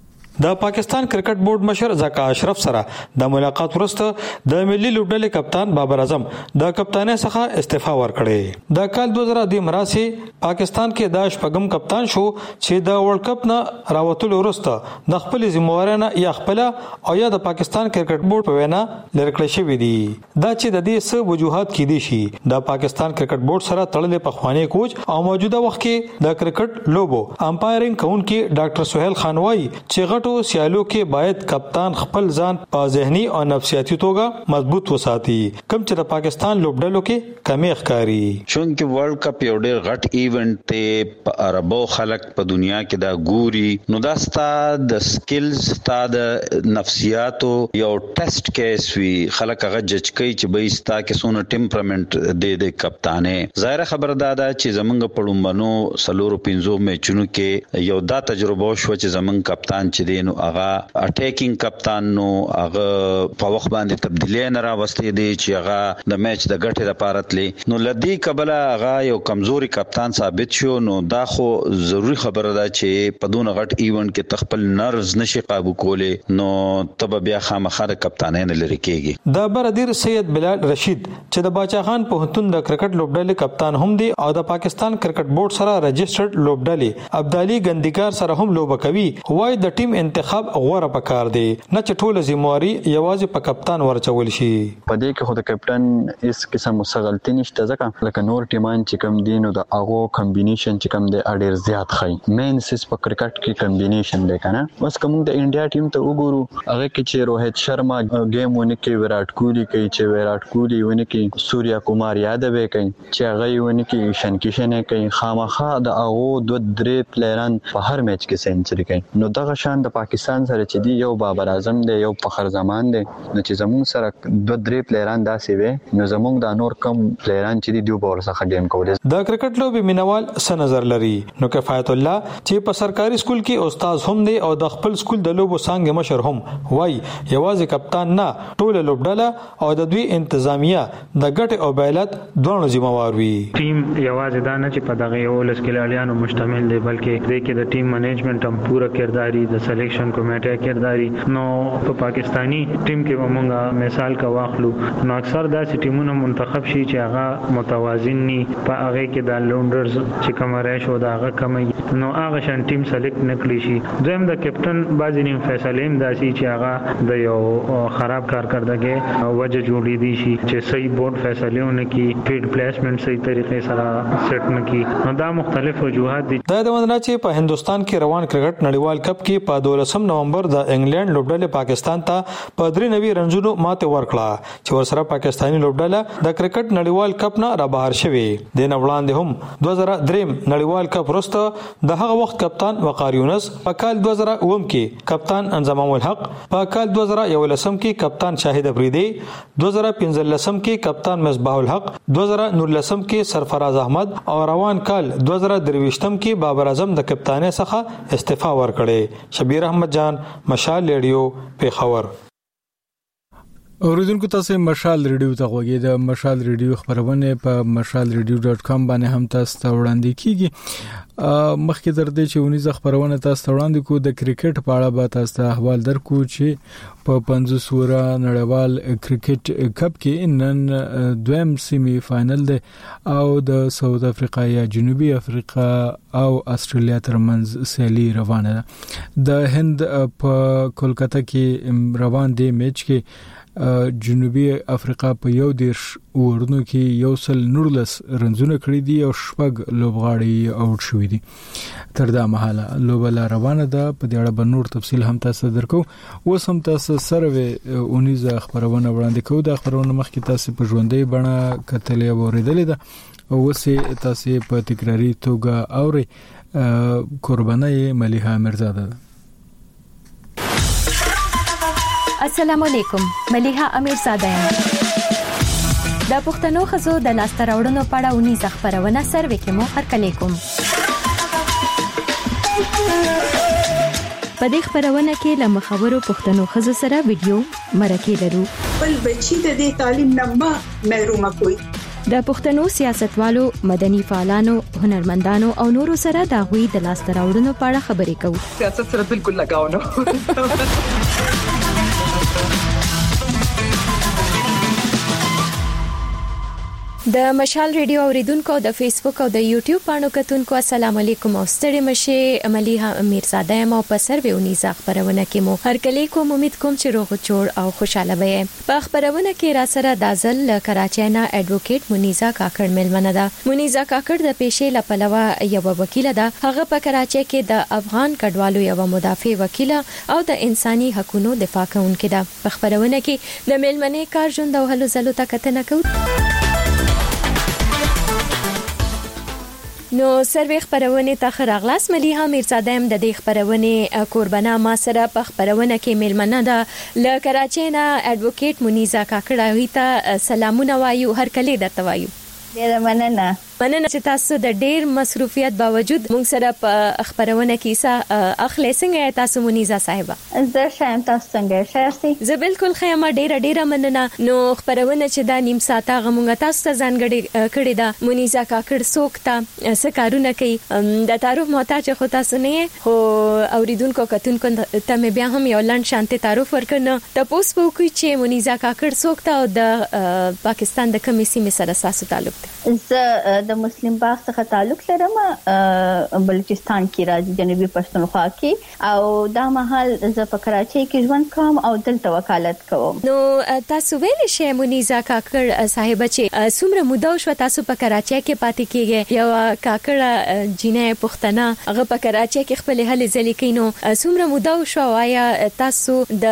د پاکستان کرکټ بورډ مشر زکا اشرف سره د ملاقات وروسته د ملي لوبډلې کپتان بابر اعظم د کپتانۍ څخه استعفا ورکړي. د کال 2002 مراسي پاکستان کې د شپږم کپتان شو چې د ورلد کپ نه راوتلو وروسته د خپل ذمہوارانه یا خپل او یا د پاکستان کرکټ بورډ په وینا لړکړې شوې دي. دا چې د دې څه وجوهات کې دي شي د پاکستان کرکټ بورډ سره تړلې پخوانی کوچ او موجوده وخت کې د کرکټ لوبو امپایرینګ کونکي ډاکټر سہیل خان وايي چې سیالو کې باید کپتان خپل ځان په ذهني او نفسیاتي توګه مضبوط وساتي کوم چې د پاکستان لوبډلو کې کمی ښکاری. چونکه ورلد کپ یو ډېر غټ ایونت ته په عربو خلک په دنیا کې دا ګوري نو دا ستا د سکلز ستا د نفسیاتو یو ټیسټ کیس وی. خلک هغه جج کوي چې به ستا کې سونه ټمپرامنت د کپتانې. ظاهر خبر دا ده چې زمونږ په لومبنو سلورو 15 میچونو کې یو دا تجربه شو چې زمونږ کپتان چې نو هغه اٹیکینګ کپتان نو هغه په وخت باندې تبدیلی نه راوستي دي چې هغه د میچ د ګټې لپاره تلی نو لدی قبله هغه یو کمزوري کپتان ثابت شو. نو دا خو ضروری خبره ده چې په دون غټ ایونت کې تخپل نرز نشي قابو کولې نو تب بیا خامخا د کپتانۍ نه لري کېږي. د بردیر سید بلال رشید چې د باچا خان پوهنتون د کرکټ لوبډلې کپتان هم دی او د پاکستان کرکټ بورډ سره رجسټرډ لوبډلې ابدالي ګندګار سره هم لوبه کوي. وای د ټیم انتخاب غوړه پکار دی نه چې ټول ذمہواری یوازې په کپتان ورچول شي. په دې کې خو د کپتان هیڅ قسم غلطي نشته ځکه لکه نور ټیمان چې کم دي نو د هغه کمبینیشن چې کم دی اډیر زیات خای. مین سیس په کرکټ کې کمبینیشن دی کنه. بس کوم د انډیا ټیم ته وګورو هغه کې چې روهیت شرما گیم ونه کې وراټ کوهلی کوي چې وراټ کوهلی ونه کې سوریا کمار یادو کوي چې هغه ونه کې شنکیشن کوي. خامخا د هغه دوه درې پلیران په هر میچ کې سنچري کوي. نو دغه شان د پاکستان سره چې دی یو بابر اعظم دی یو فخر زمان دی نو چې زموږ سره دوه درې پلیران داسې وي نو زموږ د نور کم پلیران چې دی دوه بور څخه ګیم کولای. د کرکټ لوبي مینوال څه نظر لري نو کفایت الله چې په سرکاري سکول کې استاد هم دی او د خپل سکول د لوبو څنګه مشر هم وای یوازې کپتان نه ټول لوبډله او د دوی انتظامیه د ګټ او بیلات دوه ذمہوار وي. ټیم یوازې دا نه چې په دغه یو لسکلاليانو مشتمل دی بلکې د کې د ټیم منیجمنت هم پوره کرداري د سلیکشن کمیټه کرداري. نو په پاکستانی ټیم کې ومنګه مثال کا واخلو نو اکثر داسې ټیمونه منتخب شي چې هغه متوازن ني په هغه کې د لونډرز چې کوم راشو دا هغه کمي نو هغه شان ټیم سلیکټ نکړي شي. دویم د کپټن بعضی نیم فیصله هم داسي چې هغه د یو خراب کارکردګي وجه جوړې دي شي چې صحیح بورډ فیصلهونه کې فیلډ پلیسمنټ صحیح طریقې سره سیټ نکي. نو دا مختلف وجوهات دي. دا د وندنا چې په هندستان کې روان کرکټ نړیوال کپ کې په 12 نومبر د انګلند لوبډلې پاکستان ته په 93 رنزونو ماته ورکړه چې ورسره پاکستاني لوبډله د کرکټ نړیوال کپ نه را بهر شوه. د نو وړاندې هم 2003 نړیوال کپ وروسته د هغه وخت کپتان وقار یونس په کال 2009 کې کپتان انضمام الحق په کال 2011 کې کپتان شاهد افریدی 2015 کې کپتان مصباح الحق 2019 کې سرفراز احمد او روان کال 2023 کې بابر اعظم د کپتانۍ څخه استعفا ورکړي. شبیر احمد جان مشال ریډیو پیښور. اوریدونکو تاسو مشال ریډیو ته غوږی د مشال ریډیو خبرونه په mashalradio.com باندې هم تاسو ته وړاندې کیږي. مخکې تر دې چې ونیزه خبرونه تاسو ته وړاندې کو د کرکټ په اړه به تاسو ته احوال درکو چې په 50 سوره نړیوال کرکټ کپ کې نن دویم سیمی فائنل دی او د ساوث افریقا یا جنوبي افریقا او استرالیا ترمنځ سیالي روانه ده. د هند په کولکتا کې روان دی میچ کې جنوبي افریقا په 11 ورونو کې 119 رنزونه کړی دي او 6 لوبغاړي اوټ شوې دي. تر دا مهاله لوبلا روانه ده. په دې اړه به نور تفصیل هم تاسو درکو. اوس هم تاسو سره اونیزه خبرونه وړاندې کوو. د خبرونو مخکې تاسو په ژوندۍ بڼه کتلې او اوریدلې ده او اوس تاسو په تکراری توګه اوري. قربانای ملیحه امیرزاده. السلام علیکم، ملیحه امیرزاده یم. د پښتنو خزو د لاسته راوړنو په اړه اونیزه خبرونه سروې کې مو هرکلی کوم. په دې خبرونه کې له مخاورو پښتنو خزو سره ویډیو مرکه لرو. بل بچی د دې تعلیم نه محروم کوي. د پښتنو سیاستوالو، مدني فعالانو، هنرمندانو او نورو سره د غوي د لاسته راوړنو په اړه خبرې کوو. سیاست سره بالکل لگاو نه. د مشال ریډیو اوریدونکو د فیسبوک او د یوټیوب باندې کتونکو السلام علیکم او ستړي مشه. ملیحه امیرزاده یم او په سروې اونیزه خبرونه کې مو هرکلی کوم. امید کوم چې روغ جوړ او خوشاله وئ. په خبرونه کې را سره د ځل کراچۍ نه اډوکیټ منیزا کاکړ ملمنه ده. منیزا کاکړ د پیښې لپاره یو وکیل ده. هغه په کراچۍ کې د افغان کډوالو یو مدافع وکیل او د انساني حقوقو دفاع کوونکې ده. په خبرونه کې د ملمنې کار ژوند او هلو ځلو ته کتنه کوو. نو سروې خبرونه ته خراغلاس. ملیحه امیرزاده هم د دې خبرونه قربانه ما سره په خبرونه کې ملمنه ده. ل کراچۍ نه اډوکیټ منیزا کاکړ ته سلامونه وایو. هرکلی درته وایو. ډیره مننه چې تاسو د ډیر مصروفیت باوجود موږ سره په خبرونه کې اخلي. څنګه تاسو منیزا صاحبہ؟ زه شایم تاسو څنګه شارسي؟ زه بالکل خیمه ډیره مننه. نو خبرونه چې دا نیم ساعته غمونږ تاسو ته ځانګړي کړی دا منیزا کاکړ څوک ته څه کارونه کوي د تعارف محتاج خو تاسو نه خو اوریدونکو کتونکو ته مې بیا هم یو لاند شانتي تعارف ورکړنه. تاسو په کوی چې منیزا کاکړ څوک ته او د پاکستان د کومې سیمې سره تاسو تعلق دی؟ زه د مسلم باغ څخه تعلق لرم. بلوچستان کې راځي، جنوبي پښتونخوا کې، او دا مهال زه په کراچۍ کې ژوند کوم او دلته وکالت کوم. نو تاسو ویل شئ منیزا کاکړ صاحب چې څومره موده شو تاسو په کراچۍ کې پاتې کیږئ؟ یو کاکړ جنې پښتنه هغه په کراچۍ کې خپل هلې ځلې کینو څومره موده شو؟ آیا تاسو د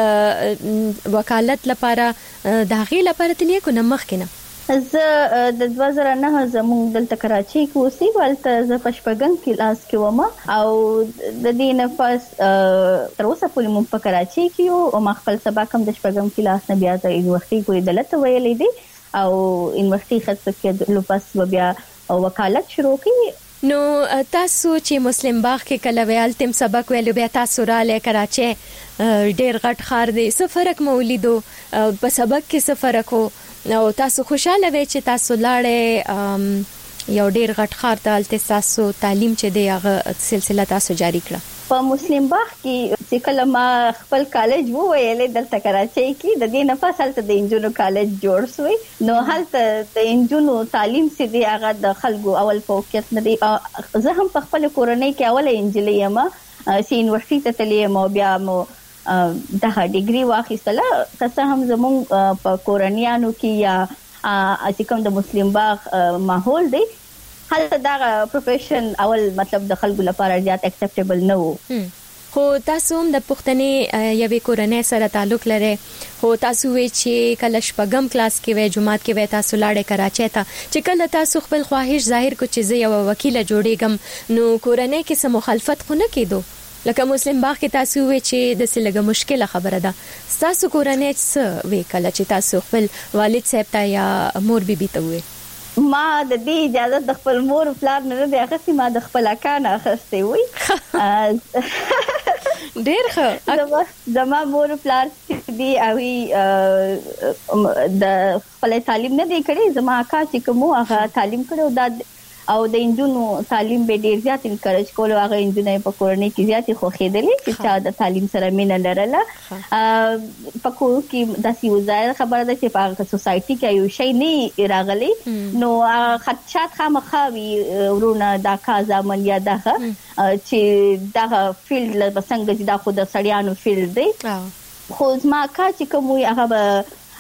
وکالت لپاره د هغې لپاره تللی کو نه مخکې نه؟ زه د 2009 زموږ دلته کراچۍ کې اوسې ولته زه په شپږم کلاس کې وم او د دې نفس تر اوسه پورې مونږ په کراچۍ کې یو او ما خپل سبق هم د شپږم کلاس نه بیا د یونیورسيټي پورې دلته ویلې دي او یونیورسيټي خاصه کې لو پاس بیا وکالت شروع کړې. نو تاسو چې مسلم باغ کې کله ویل تم سبق ویلو بیا تاسو را لې کراچۍ ډېر غټ خار دی، څه فرق مولیدو په سبق کې څه فرق وو او تاسو خوشاله وئ چې تاسو لاړې یو ډېر غټ خار ته تاسو تعلیم چې دی هغه سلسله تاسو جاری کړه؟ په مسلم باغ کې چې کله ما خپل کالج وویلې دلته کراچۍ کې د دې نه پس هلته د انجونو کالج جوړ شوی. نو هلته د انجونو تعلیم چې دی هغه د خلکو اول فوقیت نه دی. زه هم په خپل کورنۍ کې اوله انجلۍ یم چې یونیورسيټي ته تللی یم او بیا مو دغه ډیګري واخیستله. که هم زموږ په کورنیانو کې یا چې کوم د مسلم باغ ماحول دی هلته دا پروفیشن اول مطلب د خلکو لپاره زیات اکسپټیبل نه وو. خو تاسو هم د پښتنې یوې کورنۍ سره تعلق لرئ. خو تاسو وی چې کله شپږم کلاس کې وې جماعت کې وې تاسو لاړې کراچۍ ته چې کله تاسو خپل خواهش ظاهر کو چې زه یو وکیل جوړېږم نو کورنۍ کې څه مخالفت خو نه کېدو؟ لکه مسلم باغ کې تاسو وی چې د سلګه مشکله خبره ده. تاسو کورنۍ څه وی کله چې تاسو خپل والد صاحب ته یا مور بیبي ته وی؟ ما د دې اجازه د خپل مور او پلار نه دی اخستې، ما د خپل اکا نه اخستې وي. ډېر ښه. زما مور او پلار دی او د خپل تعلیم نه دی کړی. زما اکا چې کوم هغه تعلیم کړو او د انجونو تعلیم به ډیر زیات انکریج کول. هغه انجونې په کورنۍ کې زیات خوخېدلې چې چا د تعلیم سره مینه لرله. په کور کې داسې وزای خبره ده چې په سوسايټي کې یو شی نه راغلی نو خدشات خامخاوي ورونه دا کازامن یا دغه چې دغه فیلډ له څنګه چې دا خو د سړیانو فیلډ دی. خو زما کا چې کوم هغه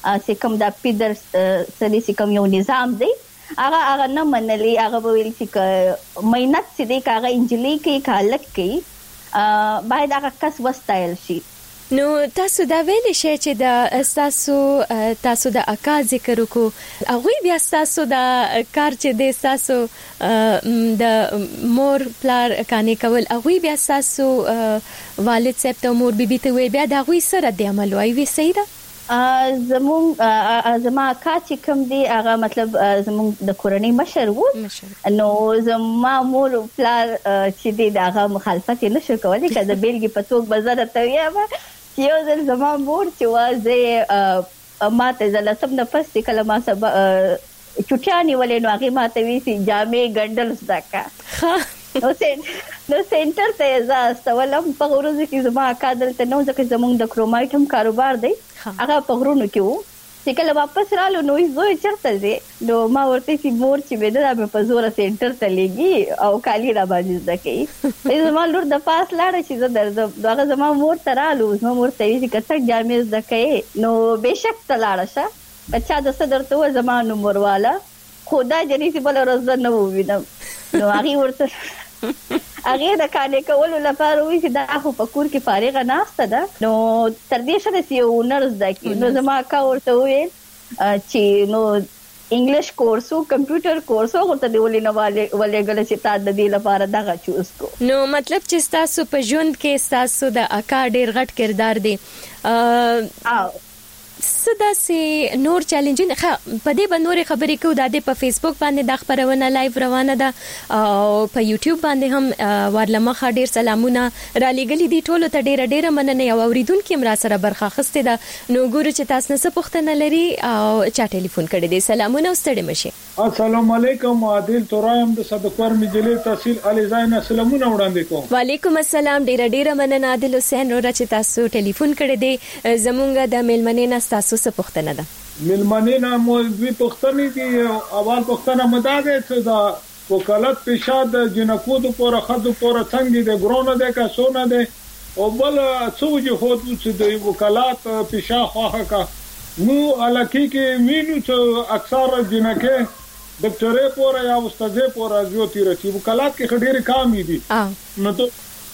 چې کوم د پیدر سړي چې کوم یو نظام دی هغه نه منلي هغه ویل چې مهنت چې دی هغه انجلي کې کالک کې باید هغه کس وستایل شي. نو تاسو دا ویلې شئ چې د تاسو د اکا ذکر وکړو هغوی بیا تاسو د کار چې د تاسو د مور پلار کانې کول هغوی بیا تاسو والد صاحب ته مور بیبي ته وی بیا د هغوی سره د عمل وایي وی صحیح ده؟ زما اکا چې کوم دی هغه مطلب زموږ د کورنۍ مشر وو نو زما مور پلار چې دی هغه مخالفت نشو کولی که د بیلګې په توګه به زه درته ویم یو ځل زما مور چې وه ما ته زه لسم نه پس چې کله ما سبا چوټیا نیولې نو هغې ما ته ویل چې جامې ګنډل زده کړه نو سینټر ته زه استولم په ورځو کې زما اکا دلته نه و ځکه زموږ د کرومایټ هم کاروبار دی هغه په غرونو کې وو چې کله واپس رالو نو زوی چرته دی نو ما ورته چې مور چې مې دا مې په زوره سینټر ته لګي او کالي را باندې زده کوي زما لور د پاس لاړه چې زه درځم هغه زما مور ته رالو زما مور ته ویل چې کڅک جامې زده کوي نو بېشک ته لاړه شه بچا د څه درته وه زما نومور والا خو دا جنې چې بله ورځ زه نه ووینم نو هغې ورته هغې د کانې کولو لپاره وایي چې دا خو په کور کې فارغه ناسته ده نو تر دې ښه ده چې یو هنر زده کړي نو زما اکا ورته وویل چې نو انګلیش کورس او کمپیوټر کورس ورته دې ولې نه ولېږله چې تا د دې لپاره دغه چوز کو نو مطلب چې ستاسو په ژوند کې ستاسو د اکا ډېر غټ کردار دی صدا سي نور چیلنجونه په دې باندې خبرې کوو د په فیسبوک باندې د خبرونه لایو روانه ده او په یوټیوب باندې هم ورلمخه ډیر سلامونه را لګلې دي ټولو ته ډیره مننه یو اوریدونکو مرا سره برخه خسته ده نو ګورو چې تاسو نه پوښتنه لري او چا ټلیفون کړی دی سلامونه ستړي مشه السلام علیکم عادل تورایم د صدقور مجلې تحصیل علي زاینه سلامونه وړاندې کوم وعلیکم السلام ډیره مننه عادل حسین را چې تاسو ټلیفون کړی دی زمونږ د میلمنې تاسو څه پوښتنه ده ملمنې نه مو دوی پوښتنې دي اول پوښتنه مده ده چې دا وکالت پیشا د جنکو د پوره خدو پوره څنګه د ګرونه ده کا سونه ده او بل څو جو هوت چې د وکالت پیشا خواه کا نو الکی کې وینو چې اکثر جنکه ډاکټرې پوره یا استادې پوره جوتی رچی وکالت کې ډېر کم دي نو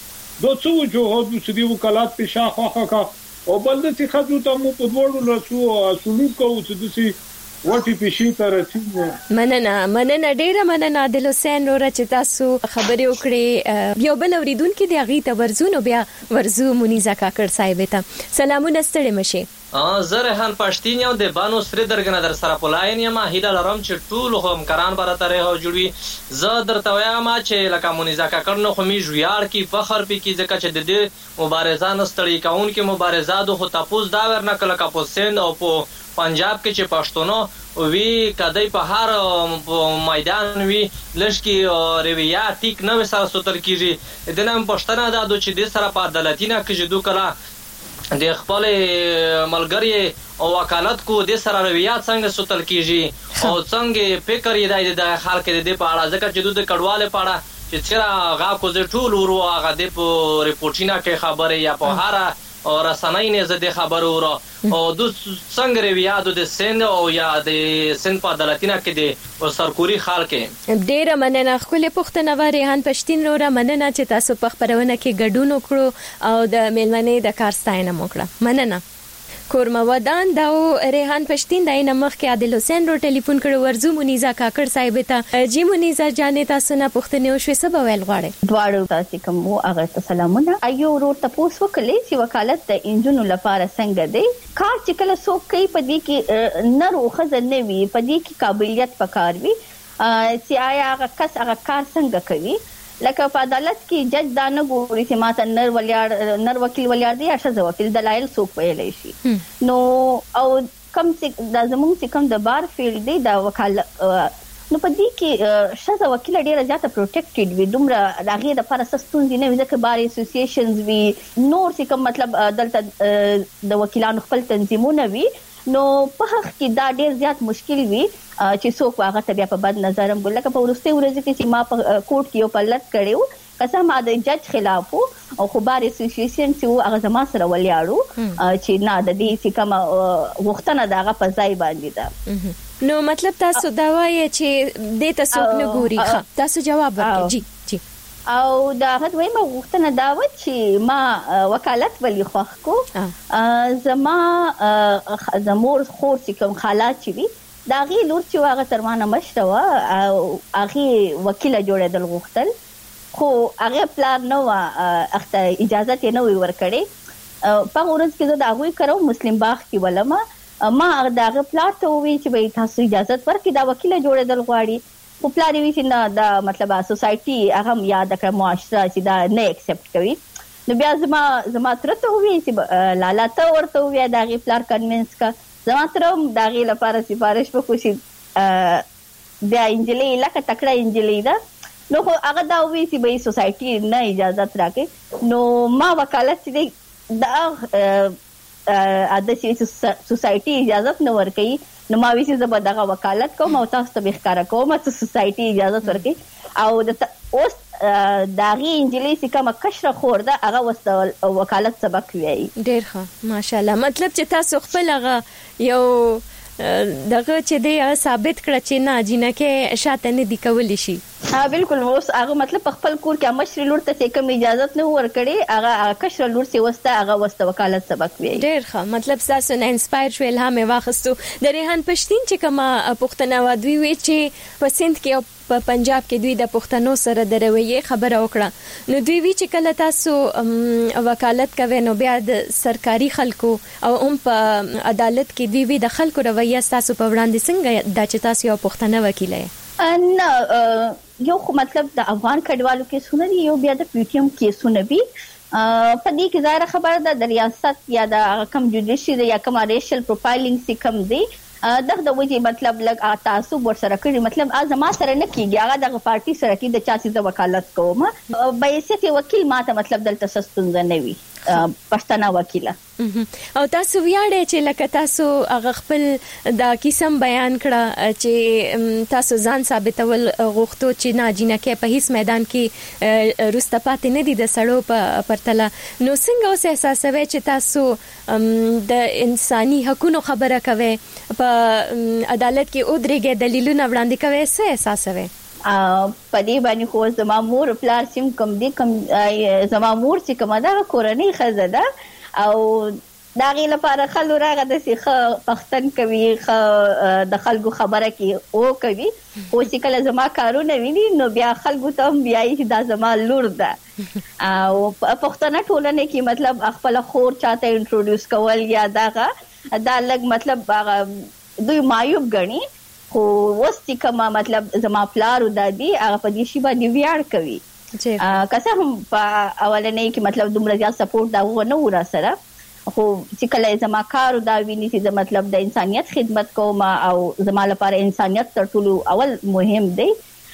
دو څو جو هوت چې د وکالت پیشا خواه کا او بل د څه خدو ته مو په دوړو لاسو سلوک کوو چې دسي وټي پېشي تر چې مننه ډیره مننه عادل حسین را چې تاسو خبرې وکړې یو بل اوریدونکو دی هغه ته ورزو بیا ورزو منیزه کاکړ صاحب ته سلامونه ستړي مشه زه رحان پښتین یو د بانو سری درګنه در سره پولاین یم هیله لرم چې ټول همکاران برته رهو جوړي زه درته وایم چې لکه منیزه کاکړ نو خو می ژویار کی فخر پی کی ځکه چې د دې مبارزان ستړي کون کې مبارزادو خو تاسو دا ورنه کله کا پوسین او په پنجاب کې چې پښتونو وی کدی په هر میدان وی لشکي رویا ټیک نو سره سوتل کیږي د نن پښتنه دا د چې د سره په عدالتینه کې جدو کلا د خپل ملګری او وکالت کو د سره رویا څنګه سوتل کیږي او څنګه فکر یې د خلک د په اړه ځکه چې د کډواله پاړه چې څنګه غا کو د ټول ورو هغه د ریپورټینه کې خبره یا په هر او رسنۍ نه زده خبرو ورو او د څنګه رویا د سند او یا د سند په عدالتینه کې د سرکوري خلک ډیره مننه خپل پښتنه و ریحان پښتین رو مننه چې تاسو په خبرونه کې ګډون وکړو او د میلمنې د کار ستاینه وکړه مننه کورما ودان دا ریحان پښتین دای نمخ کې عادل حسین رو ټلیفون کړو ورزو منیزه کاکړ صاحب ته جی منیزه جانې تاسو نه پوښتنه او شوي سبا ویل غواړي دواړو تاسو کوم هغه ته سلامونه ایو ورو ته پوس وکړي چې وکالت د انجونو لپاره څنګه دی کار چې کله څوک کوي په دې کې نر او خزر نه وي په دې کې قابلیت پکار وي چې آیا هغه کس هغه کار څنګه کوي لکه په عدالت کې جج دا نه ګوري چې ماته نر وکیل ولیار دی یا ښځه وکیل دلایل څوک ویلی شي نو او کم چې د زموږ چې کم د بار فیلډ دی دا وکالت نو په دې کې ښځه وکیله ډېره زیاته پروټیکټډ وي دومره د هغې دپاره څه ستونزې نه وي ځکه بار اسوسییشنز وي نور چې کوم مطلب دلته د وکیلانو خپل تنظیمونه وي نو په حق کې دا ډېر زیات مشکل وي چې څوک هغه ته بیا په بد نظر هم ګوري لکه په وروستۍ ورځو کې چې ما په کوټ کې یو پلت کړی و قسم د جج خلاف او خبر اسوسییشن چې هغه زما سره ولیاړو چې نه د دې چې کوم وختونه دغه په ځای باندې ده. نو مطلب تاسو دا وایي چې د تاسو نه ګوري. تاسو جواب ورکړئ. جی او دا هغه وایم وختونه دا و چې ما وکالت ولی خوښ کو زما زمور خور چې کوم خالات چې وي دا غي لور چې هغه ترمانه مشته او هغه وکیل جوړېدل غوښتل خو هغه پلان نو اخته اجازه یې نو ورکړې په ورځ کې دا غوي کړو مسلم باغ کې ولما ما هغه پلان ته وی چې به تاسو اجازه ورکړئ دا وکیل جوړېدل غواړي خو پلان وی چې نه دا مطلب سوسايټي هغه یاد کړه معاشره چې دا نه ایکسپټ کوي. نو بیا زما تر ته وی چې لالا ته ورته وی دا غي پلان کنوینس کا زما تر دا غي لپاره سفارش وکړي بیا انجلې لکه تکړه انجلې دا نو هغه دا وی چې به سوسايټي نه اجازه راکې نو ما وکالت دې دا اده چې سوسايټي اجازه نه ورکړي نو ما ویسي زه به دغه وکالت کوم او تاسو ته به ښکاره کوم چې سوسايټي اجازه ورکړي او اوس داغي انجلې چې کومه کشره خور ده هغه وست وکالت سبق ویي. ډېر ښه ماشاءالله. مطلب چې تاسو خپل هغه یو دغه چې دی ثابت کړ چې نه جنکه شاته نه دی کولی شي. بالکل اوس هغه مطلب خپل کور کې مشر لور ته کوم اجازه نه ورکړي هغه کشر لور سي وسته وکالت سبق وی. ډېر ښه. مطلب تاسو نه انسپایر شو الهام واخستو د ریحان پښتين چې کومه پښتنه ودوي وی چې په سند کې او په پنجاب کې دوی د پښتنو سره د رویه خبره وکړه نو دوی وی چې کله تاسو وکالت کوي نو بیا د سرکاري خلکو او په عدالت کې دوی د خلکو رویه تاسو په وړاندې څنګه د چې تاسو یو پښتنه وکیل یې نه یو خو مطلب د افغان کډوالو کې سونه یو بیا د پی ټی ایم کې سونه وی په دې کې ظاهر خبره ده د ریاست یا د کم جوډیشري یا کم ریشل پروفایلینګ سي کم دی دغه د وجه مطلب لګ تاسو ور سره کړی مطلب ازما سره نه کیږي هغه د پارټي سره کې د چا سي وکالت کوم بایسته وکیل ماته مطلب دلته سستون نه وي پښتنه وکیله او تاسو ویاړئ چې لکه تاسو هغه خپل دا قسم بیان کړه چې تاسو ځان ثابتول غوښتو چې نه جنکه په هیڅ میدان کې روسته پاتې نه دي د سړو په پرتله نو څنګه اوس احساسوي چې تاسو د انساني حقوقو خبره کوي په عدالت کې او درېږي دلیلونه وړاندې کوي څه احساسوي پدې باندې خو زما مور پلار سیم کم دي کم زما مور چې کومه دا کورنۍ خزه ده او دا غي لپاره خلک راغه د سیخه پښتن کوي د خلکو خبره کې او کوي او چې کله زما کارونه ویني نو بیا خلکو ته بیا چې دا زما لور ده او پښتنه ټولنه کې مطلب خپل خور چاته انټروډیوس کول یا دا لګ مطلب دوی مایوب غني خو وستي کما مطلب زما پلار او دادی هغه په دې شی باندې ویاړ کوي که هم په اولنې کې مطلب دومره زیات سپورټ دا ونه ورا سره خو چې کله زما کار دا ویني چې مطلب د انسانيت خدمت کوم او زما لپاره انسانيت تر ټولو اول مهم دی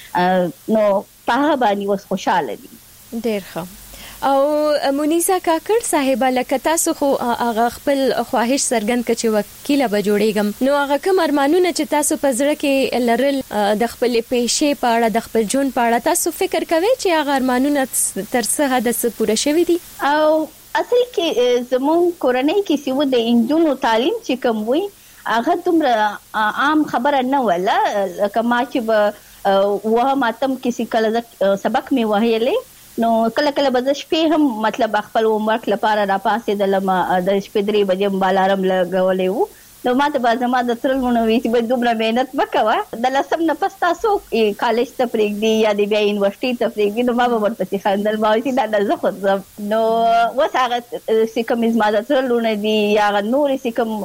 نو په باندې وس خوشاله دي. ډېر ښه. او مونیزا کاکړ صاحبہ لکه تاسو خو هغه خپل خواهش سرګند کچ وکیل به جوړیږم نو هغه کوم ارمانونه چې تاسو په زړه کې لرل د خپل پیښې په اړه د خپل ژوند په اړه تاسو فکر کوئ چې هغه ارمانونه تر څه حد پوره شوي دي او اصل کې زمون کورنۍ کې سیو د انجونو تعلیم چې کوم وي هغه دومره عام خبره نه ولا کما چې وه ماتم کسی کله سبق می وهلې نو کله کله به شپې هم مطلب خپل عمر لپاره را پاسې د لمه د شپې 3 بجې بالارم لګولې وو نو ماته به زما د ترلونه وی چې دومره مهنت وکوه د لسم نه پس تاسو کالج ته پرېږدي یا د بیا یونیورسيټي ته پرېږدي نو ما به ورته خندل ما چې دا نه زه خود نو وساغه سکم زما د ترلونه دي یا نور سکم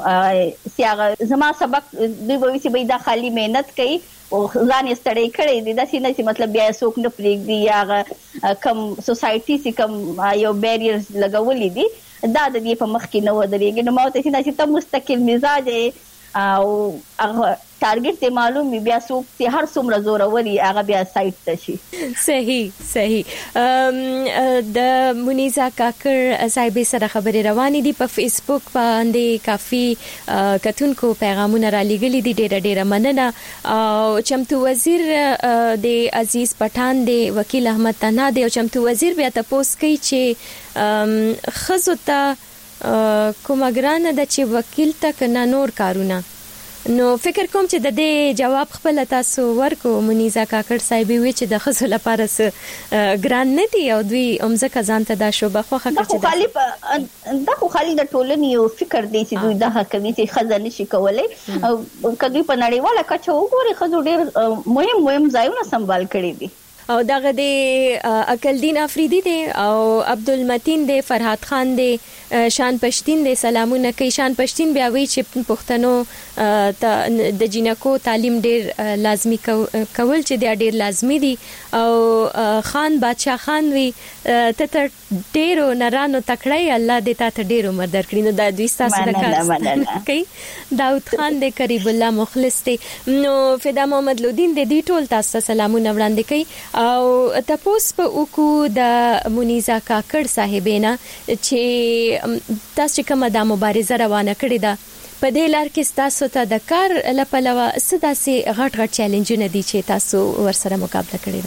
سیاغه زما سبق دوی به چې دا خالی مهنت کوي او ځان یې ستړی کړی دی دا څنګه چې مطلب بیا څوک نه پرېږدي یا کم سوسايټي چې کم یو بیریرز لګولې دي دا د دې په مخ کې نه ودرېږي نو ما ته چې ته مستقل مزاج او ټارګټ ته معلوم بیا څوک چې هر څومره زور وري هغه بیا سایت ته شي. صحیح. د منیزا کاکړ صاحب سره خبرې روانې دي په فیسبوک باندې کافي کتونکو پیغامونه را لېږلي دي. ډېره مننه. او چمتو وزیر د عزیز پټان دی وکیل احمد تنها دی او چمتو وزیر بیا تاسو کوي چې خزو ته کومه ګرانه د چې وکیل تک نه نور کارونه. نو فکر کوم چې د دې جواب خپل تاسو ورکو منیزا کاکړ صاحب وی چې د خزو لپاره څه ګران نه دی او دوی امزه ځان ته دا شوبه خوخه کړي چې دا خو خالي د ټولنې یو فکر دی چې دوی دا کوي چې خزه نشي کولای او کدی په نړیواله کچه وګوري خزو ډېر مهم ځایونه سمبال کړي دي. او دغه د عقلدین افریدی دی او عبدالمتین دی فرحات خان دی شان پښتین دی سلامونه کوي. شان پښتین بیا وی چې پښتنو د جنکو تعلیم ډیر لازمی کول چې ډیر لازمی دي. او خان بادشاہ خان وی ته ډیرو نرانو تکړه الله دې ته ډیر عمر درکړي. نو د دوی تاسو د کار کوي. داود خان دی قریب الله مخلص دی. نو فدا محمد لودین دی دوی ټول تاسو سلامونه وړاندې کوي او تاسو په وکړو د منیزا کاکړ صاحبینا چې تاسو کومه د مبارزه روانه کړې ده په دې لار کې تاسو ته د کار لپاره سداسي غټ چیلنجونه دي چې تاسو ورسره مقابله کړې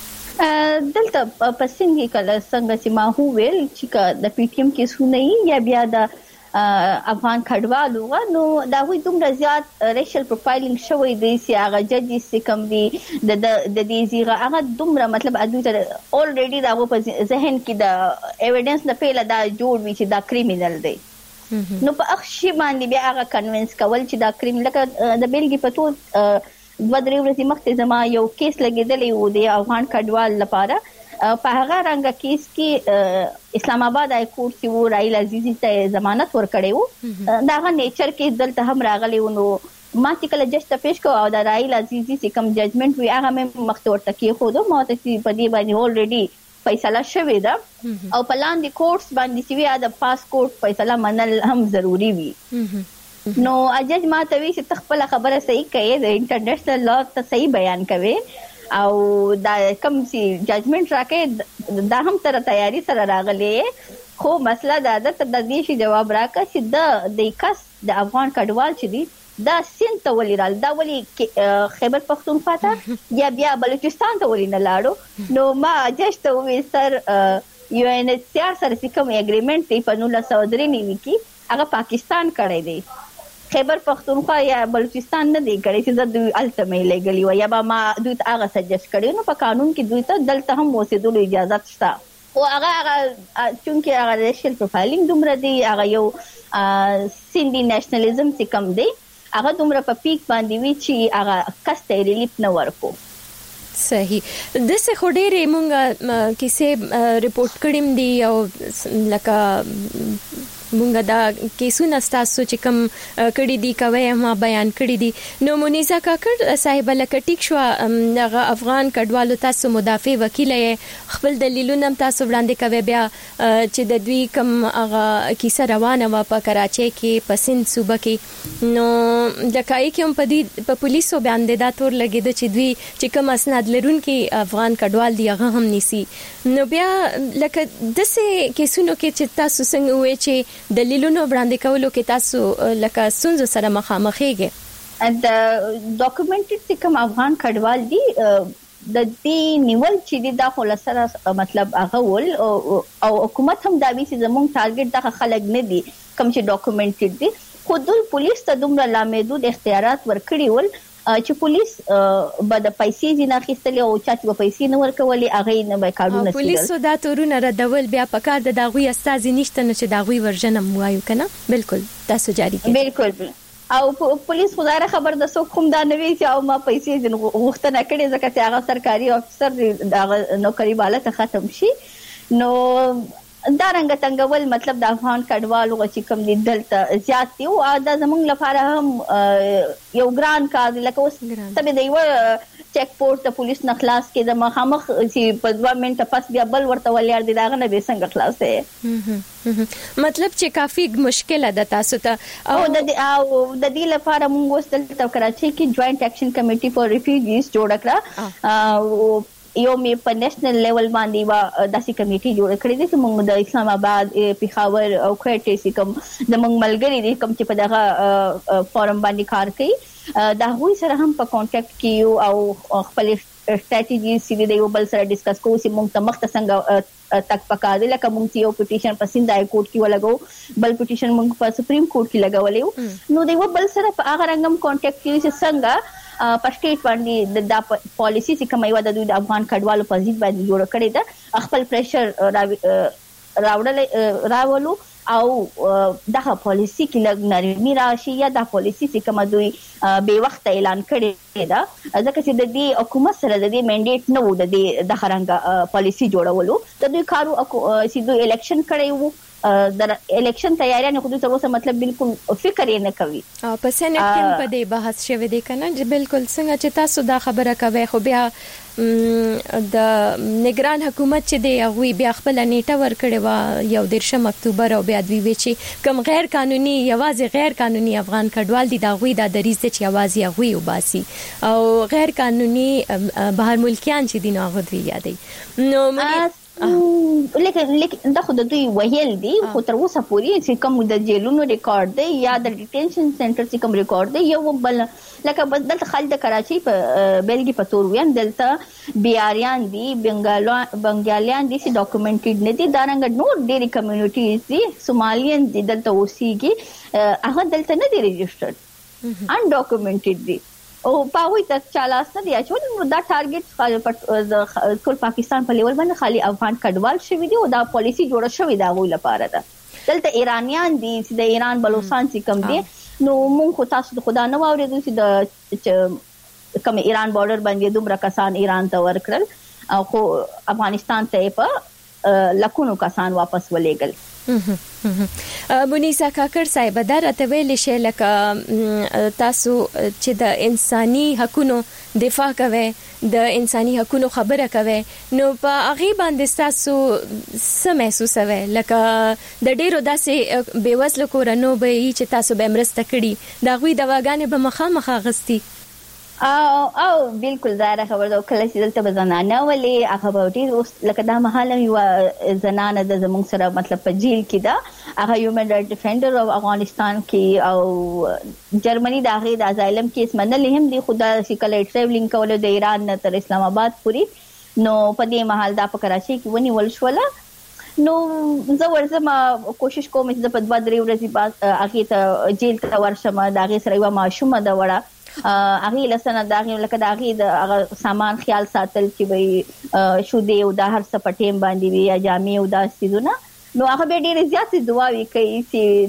ده. دلته پسنګي کله څنګه چې ما هو ویل چې د پی ټی ایم کې سونې یا بیا د افغان کډوالو نو دا وي دومره زیات ریشل پروفایلینګ شوی دی چې هغه ججز چې کوم دی د دې زیغه هغه دومره مطلب ادوی ته اولریډي دا په ذهن کې د ایویډنس نه پیله دا جوړ وی چې دا کریمینل دی. نو په اخشي باندې بیا هغه کنوینس کول چې دا کریمینل لکه د بیلګې په توګه 2-3 ورځې مخکې زما یو کیس لګیدلی و د افغان کډوال لپاره. په هغه رنګه کیس کې اسلام آباد های کورټ چې و رایل عزیزی ته ضمانت ورکړی و دا هغه نیچر کې دلته هم راغلی و. نو ما چې کله جج ته پیش کو او د رایل عزیزی چې کوم ججمنټ وی هغه مې مخته ورته کېښودو ما ته چې په دې باندې اولریډي فیصله شوې ده او په لاندې کورټس باندې چې وی د پاسپورت فیصله منل هم ضروری وي. نو جج ما ته وی چې خپل خبره صحیح کوي د انټرنیشنل لا ته صحیح بیان کوي او دا کوم چې ججمنټ راکې دا هم تر تیاری سره راغلی خو مسله دا د دې شي جواب راکړه چې د کس د افغان کډوال چې دی دا سین ته ولې رال دا ولې خیبر پختونخوا ته یا بیا بلوچستان ته ولې نه لاړو. نو ما جج ته وویل سر یو ان ایچ سی آر سره کوم اګریمنټ دی په 1993 کې هغه پاکستان کړی دی خیبر پختونخوا یا بلوچستان نه دی کړی چې دوی الټمې لګلی و یا با ما دوی ته هغه سجست کړی. نو په قانون کې دوی ته دلته هم اوسېدلو اجازه شته او هغه چونکه هغه ریشل پروفایلینګ دومره دی هغه یو سیندي نېشنلزم چې کم دی هغه دومره په پیک باندې وی چې هغه کسته ریلیف نه ورکو. صحیح. د څه خډېرې مونږه کیسه ریپورت کړم دی او لکه مونږه دا کیسونه تاسو چې کوم کړي دي کوي ما بیان کړي دي. نو منیزا کاکړ صاحب لکه ټیک شو هغه افغان کډوالو تاسو مدافع وکیل خپل دلیلونه تاسو وړاندې کوي بیا چې د دوی کوم هغه کیسه روانه و په کراچۍ کې په سند صوبه کې نو د کای کوم په پولیسو باندې دا تور لګید چې دوی چې کوم اسناد لرونکي افغان کډوال دی هغه هم نیسی. نو بیا لکه دسه کیسونو کې چې تاسو څنګه وې چې دلیلونو وړاندې کولو کې تاسو لکه سنځو سره مخامخېږئ د ډاکومنټډ کوم افغان کډوال دي د دې نیول چې دا خلاصره مطلب هغه ول او حکومت هم دا وی چې زموږ ټارګټ د خلک نه دي کوم چې ډاکومنټډ دي خو د پولیس ته دومره لامحدود اختیارات ورکړي ول چې پولیس به د پیسې ځنه اخیستلې او چا چې پیسې نه ورکولې هغه نه به کارونه کوي. پولیسو دا تورونه ردول بیا پکار د داغوي استازي نشته نو چې داغوي ورژن موایو کنه بالکل تاسو جاری کړئ. بالکل او پولیس خدای خبر د څوک هم دا نوي چې او ما پیسې ځنه غوښتنه کړې ځکه چې هغه سرکاري افسر د نوکری بالا ته ختم شي. نو دا رنګ څنګه مطلب د افغان کډوالو چې کوم دي دلته زیات دي او دا زمونږ لپاره هم یو ګران کار لکه اوس تبه دی و چیک پورټ د پولیس نه خلاص کې د مخامخ چې په 2 منټه پس بیا بل ورته ولر دي داغه نه به څنګه خلاص دی. مطلب چې کافي مشکله ده تاسو ته او د دې لپاره موږ وستل کراچي کې جوائنٹ ایکشن کمیټي فور ریفیوجیز جوړ کړه. یو می په نېشنل لیول باندې وا داسې کمیټي جوړ کړې دي چې موږ د اسلام آباد پیښور او کوټې سیکم د موږ ملګری دي کوم چې په دغه فورم باندې کار کوي دا هوی سره هم په کانټیکټ کې او خپل سټریټیجی سیدي د یو بل سره ډیسکس کوو چې موږ ته مخته څنګه تک پکا دي لکه موږ یو پټیشن په سند هاي کورټ کې ولګو بل پټیشن موږ په سپریم کورټ کې لګولې نو د یو بل سره په هغه رنګم کانټیکټ کې چې څنګه په سټیټ باندې د پالیسی چې کومه یو د افغان کډوالو په ضد باندې جوړ کړی دا خپل پریشر راولو او دغه پالیسی کې لږ نرمي راشي یا د پالیسی چې کومه دوی به وخت اعلان کړی دا ځکه چې د دې حکومت سره د دې منډیټ نه وو د دې د خرنګ پالیسی جوړولو د دوی کارو چې دوی الیکشن کړی وو د الیکشن تیاریانه خو تر اوسه مطلب بالکل فکر یې نه کوي او په سنت کې په دې بحث شوه دی کنه چې بالکل څنګه چې تاسو دا خبره کوي خو بیا د نگران حکومت چې دی هغه بیا خپل نیټه ور کړی و یو 13 اکتوبر او بیا دوی چې کم غیر قانوني یوازې غیر قانوني افغان کډوال دي دا غوي د دریز چې یوازې هغه وباسي او غیر قانوني بهر ملکیان چې دي نو هغه دوی یادي نو لیکن دا خو د دوی ویل دي خو تر اوسه پورې چې کوم د جیلونو ریکارډ دی یا د ډیټینشن سنټر چې کوم ریکارډ دی یو بل لکه دلته خلک د کراچي په بیلګې په تور وین دلته بیاریان دي بنګالیان دي چې ډاکومنټډ نه دي دا رنګ نور ډېری کمیونټیز دي سومالیان دي دلته اوسېږي هغه دلته نه دي ريجسترډ ان ډاکومنټډ دي او پاوی ته چالاس نه دی اچول نو دا ټارګټ ټول پاکستان په لیول باندې خالي افغان کډوال شوی دی او دا پالیسی جوړه شوی دا غوي لپاره ده دلته ایرانیان دي چې د ایران بلوچستان چې کم دي نو مونږ خو تاسو خدا نه واورېدو چې د کوم ایران بارډر باندې دومره کسان ایران ته ورکړل او خو افغانستان ته په لکونو کسان واپس ولېګل مونیسا کاکړ صاحب دا راته ویل شي لکه تاسو چې د انساني حقوقو دفاع کوي د انساني حقوقو خبره کوي نو په هغه باندې تاسو څه محسوسوي لکه د ډیرو داسې بیوزلو کورونو به چې تاسو به مرسته کړي دا غوي دواګانې به مخامخ غستی او بالکل زاره خبر ده کله چې دلته بزنانه ولې هغه به ډیر لکه دا محاله یو زنانه د زمون سره مطلب په جیل کې ده هغه هیومن رائټ ډیفندر او افغانستان کې او جرمني د هغه د ازایلم کیس منلې هم دي خدا چې کله ټریولینګ کوله د ایران نه تر اسلام آباد پورې نو په دې محل دا په کراچي کې ونیول شوله نو زه ورزم کوشش کوم چې په 2-3 ورځې بعد هغه ته جیل ته ورشم دا هغه سره یو ماشومه ده وړه هغه لسنه داغه لکه داغه د سامان خیال ساتل چې وي شو دی او د هر څه پټیم باندې وي یا جامع او دا سيزونه نو هغه به ډېر زیات دعاوي کوي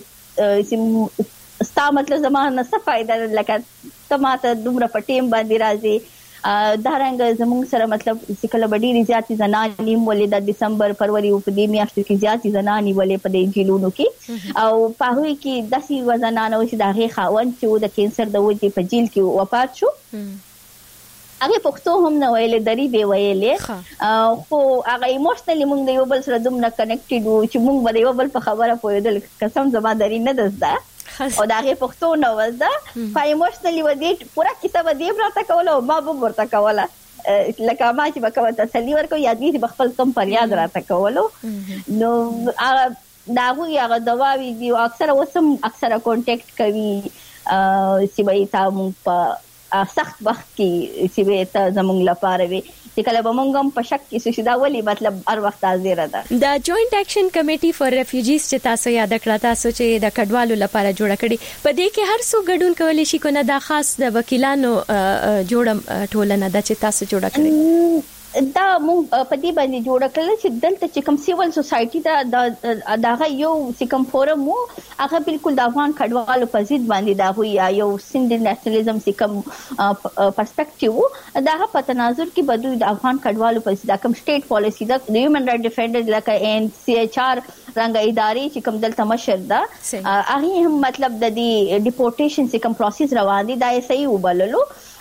چې ستا مطلب زمانه څه فائدہ لکه تماته دومره پټیم باندې راځي دا رنګ زموږ سره مطلب چې کله ډېر زیات زنانې ولې د دسمبر فروری او په دې میاشتو کې زیات زنانې ولې په دې جیلونو کې او په هغه کې داسې وزنانه چې د هغه خاوند چې د کینسر د وجې په جیل کې وفات شو هغه پښتو هم نه ویلې دري به ویلې خو هغه ایموشنلی موږ د یو بل سره دومره کنیکټډ وو چې موږ به یو بل په خبره پوهېدل قسم زما دري نه دزده او داغه پښتو نو وزدا فایموشنلی ودی پورا کیسه ودی برته کوله او ما به ورته کوله لکه ما چې بکوه تسلی ورکو یاد دي خپل کم پر یاد راته کولو نو داغه هغه دواوی دی اکثر وسم اکثر کانټیکټ کوي چې به تاسو په سخت وخت کې چې به تاسو زموږ لپاره وي چې کله به مونږ هم په شک کې شې دا ولي مطلب هر وخت حاضر ده دا جوائنٹ ایکشن کمیټي فار ریفیوجیز چې تاسو یاد کړه تاسو چې د کډوالو لپاره جوړ کړي په دې کې هر څو ګډون کولی شي کنه دا خاص د وکیلانو جوړ ټولنه د چې تاسو جوړ کړی دا مونږ په دې باندې جوړ کړل چې دلته چې کوم سیول سوسایټي دا یو سکم فورم وو هغه بالکل د افغان کډوالو په ضد باندې دا وی یو سند نېشنلزم سکم پرسپیکټیو دا په تناظر کې بدوی د افغان کډوالو په ضد کوم سټیټ پالیسی د هیومن رائټ ډیفندر لکه ان سی ایچ آر رنګ ادارې چې کوم دلته مشر ده هغه هم مطلب د دې ډیپورټیشن سکم پروسس روان دي دا صحیح وبللو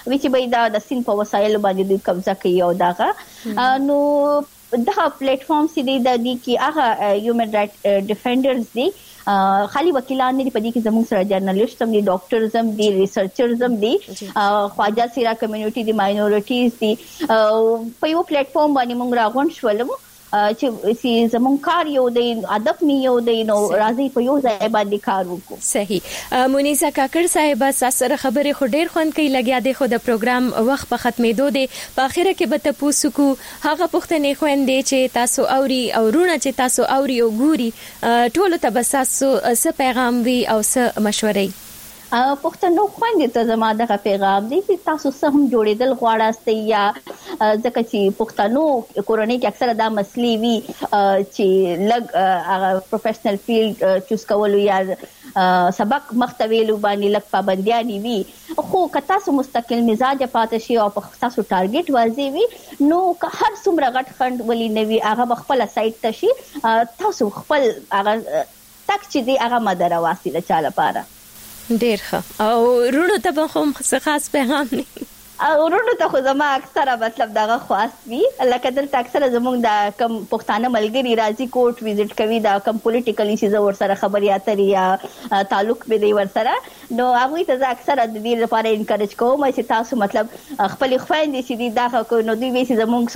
چې به دا د سین په وسایل باندې دوی قبضه کوي او داغه نو دا پلیټ فارم سي دي د دې کې هغه هیومن رائټ ډیفندرز دي خالي وکیلان نه پدې کې زموږ سره جرنالست هم دي ډاکټرز هم دي ریسرچرز هم دي خواجه سیرا کمیونټي دي ماینورټیز دي په یو پلیټ فارم باندې موږ راغون شولو چې زموږ کار یو دی ادب نه یو دی نو راځي په یو ځای باندې کار وکړو. صحیح مونیزا کاکړ صاحب سره خبرې خو ډېر خوند کوي لګیا دی خو د پروګرام وخت په ختمېدو دی په اخره کې به تاسو کو هغه پوښتنې خويندې چې تاسو اوري او رونه چې تاسو اوري او ګوري ټول ته بس تاسو څه پیغام وي او څه مشورې پښتنو خوندې ته زما دغه پیغام دی چې تاسو سم جوړېدل غواړئ یا ځکه چې پښتنو کورنۍ کې اکثره دا مسلې وي چې لګ پروفیشنل فیلډ چوز کول یا سبق مختویلو باندې لګ پابندیانی وي خو که تاسو مستقل مزاج پاتې شي او تاسو ټارګټ واځي وي نو که هر څومره غټ خند ولي نوي هغه خپل سایت ته شي تاسو خپل هغه تک چې دی هغه مدره واسطه چا لپاره ډیر ښه او رونو ته هم خاص پیغام نه او رونو ته خو زما اکثره مطلب دغه خاص وي لکه دلته اکثره زموږ د کم پښتانه ملګری راځي کوټ وزټ کوي دا کم پولیټیکلی شي ور سره خبري اترې یا تعلق به دی ور سره نو هغه ته اکثره د دې لپاره انکریج کوم چې تاسو مطلب خپل خويندې چې دا کو نو دوی وې زموږ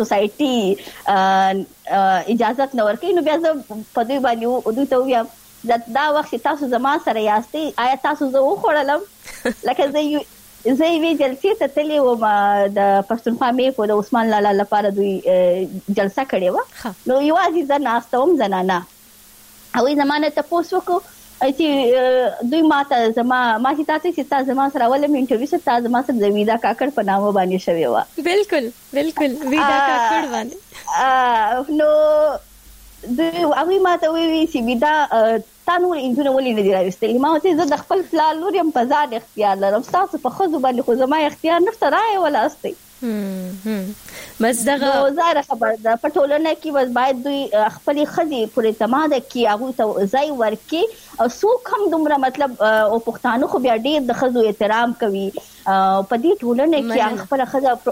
سوسايټي اجازه نه ورکړي نو بیا زه په دوی باندې دوی ته ویم دا وخت تاسو زما سره یاستئ آیا تاسو زه وخوړلم لکه زه وی جلسې ته تللی وم د پښتونخوا میکو د عثمان لالا لپاره دوی جلسه کړې وه نو یوازې زه ناسته وم زنانه هغوی زما نه تپوس وکړو چې دوی ما چې تاسو چې تا زما سره ولم انټرویو چې تا زما سره د ویدا کاکړ په نامه باندې شوې وه بالکل ویدا کاکړ باندې نو دوی هغوی ما ته وویل چې ویدا تا نور انجونه ولې نه دي راوستلي ما ورته زه د خپل پلار لور یم په ځان اختیار لرم ستاسو په ښځو باندې خو زما اختیار نشته رایې ولاستئ بس دغه زاره خبر ده په ټولنه کې بس باید دوی خپلې ښځې پورې اعتماد کړي هغوی ته ځای ورکړي او څوک هم دومره مطلب او پښتانه خو بیا ډېر د ښځو احترام کوي په دې ټولنه کې هغه خپله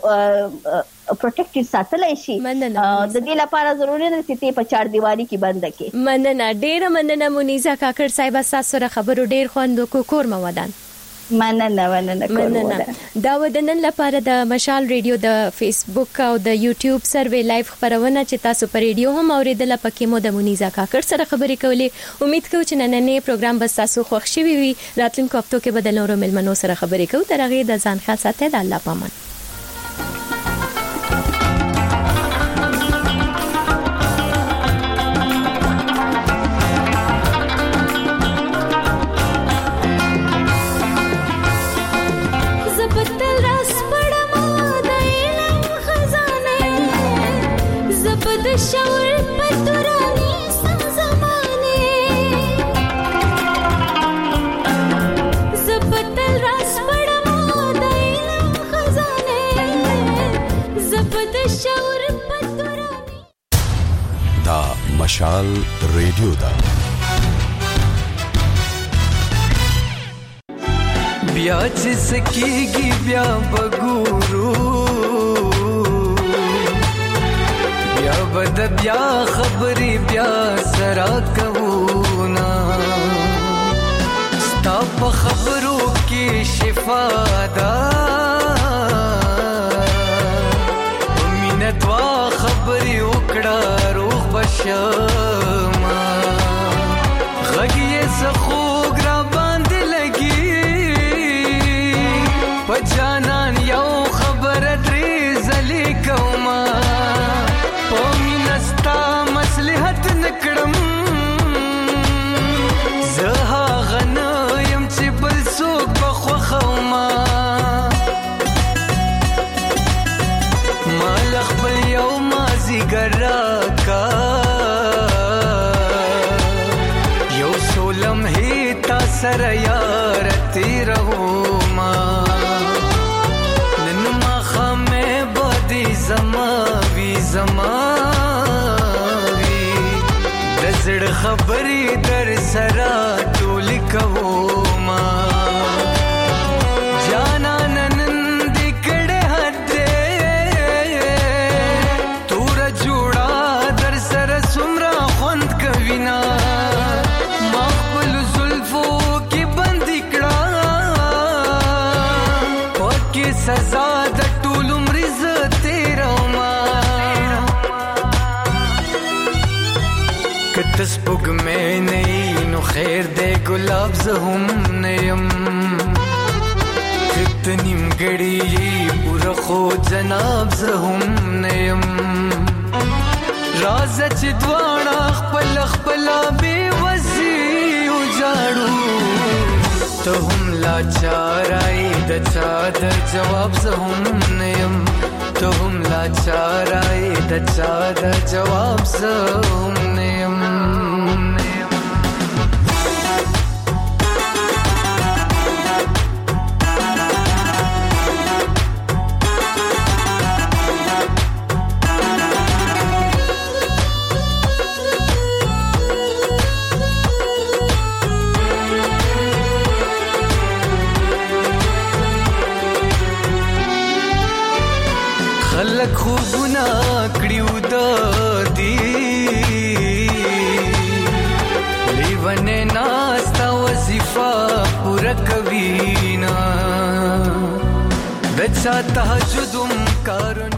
ښځه پروټیکټډ ساتلی شي د دې لپاره ضروري ده چې ته په چار دیواري کې بنده کې مننه ډېره مننه مونیزا کاکړ صاحب تاسو سره خبرو ډېر خوند وکړو کور مو ودان مننه دا ودنن لپاره د مشال ریډیو د فیسبوک او د یوټیوب سروي لایف خبرونه چې تاسو په ریډیو هم اوریدل پکې مو د مونیزا کاکړ سره خبرې کولې امید کوم چې نننې پروګرام به تاسو خوښ شي وي راتلونکو هفتو کې بدل نورو ملمنو سره خبرې کوو تر هغه د ځان خیال ساتئ د الله پامان مشال ریډیو دا بیا چې سکیږي بیا بګورو بیا بد بیا خبرې بیا سره کوو نا ستا په خبرو کې شفا ده مینه دوا خبرې وکړه شما غږیه سخوګ را باندې لګي په جانان یو خبر درې زلي کوما په مینستا مصلحت نکړم زه هغه نه یم چې بل څوک بخوخوما مال خپل یو مازیګر راکا سره یار تیرو ما نن ما خمه بادي زماوي دزړ خبرې در سره ټول کوما جانا نن دک خیر دې ګلاب زه هم نه یم کت نیمګړی پوره خو جناب زه هم نه یم راځه چې دواړه خپل خپل بې وزي وجاړو ته هم لاچارای د چا د جواب زه هم نه یم ته هم لاچارای د چا د جواب زه هم نه یم خلک خوبونه کړیو د دې لیونه ناستا وظیفه پوره کوي نه د چا تهجدم کارونه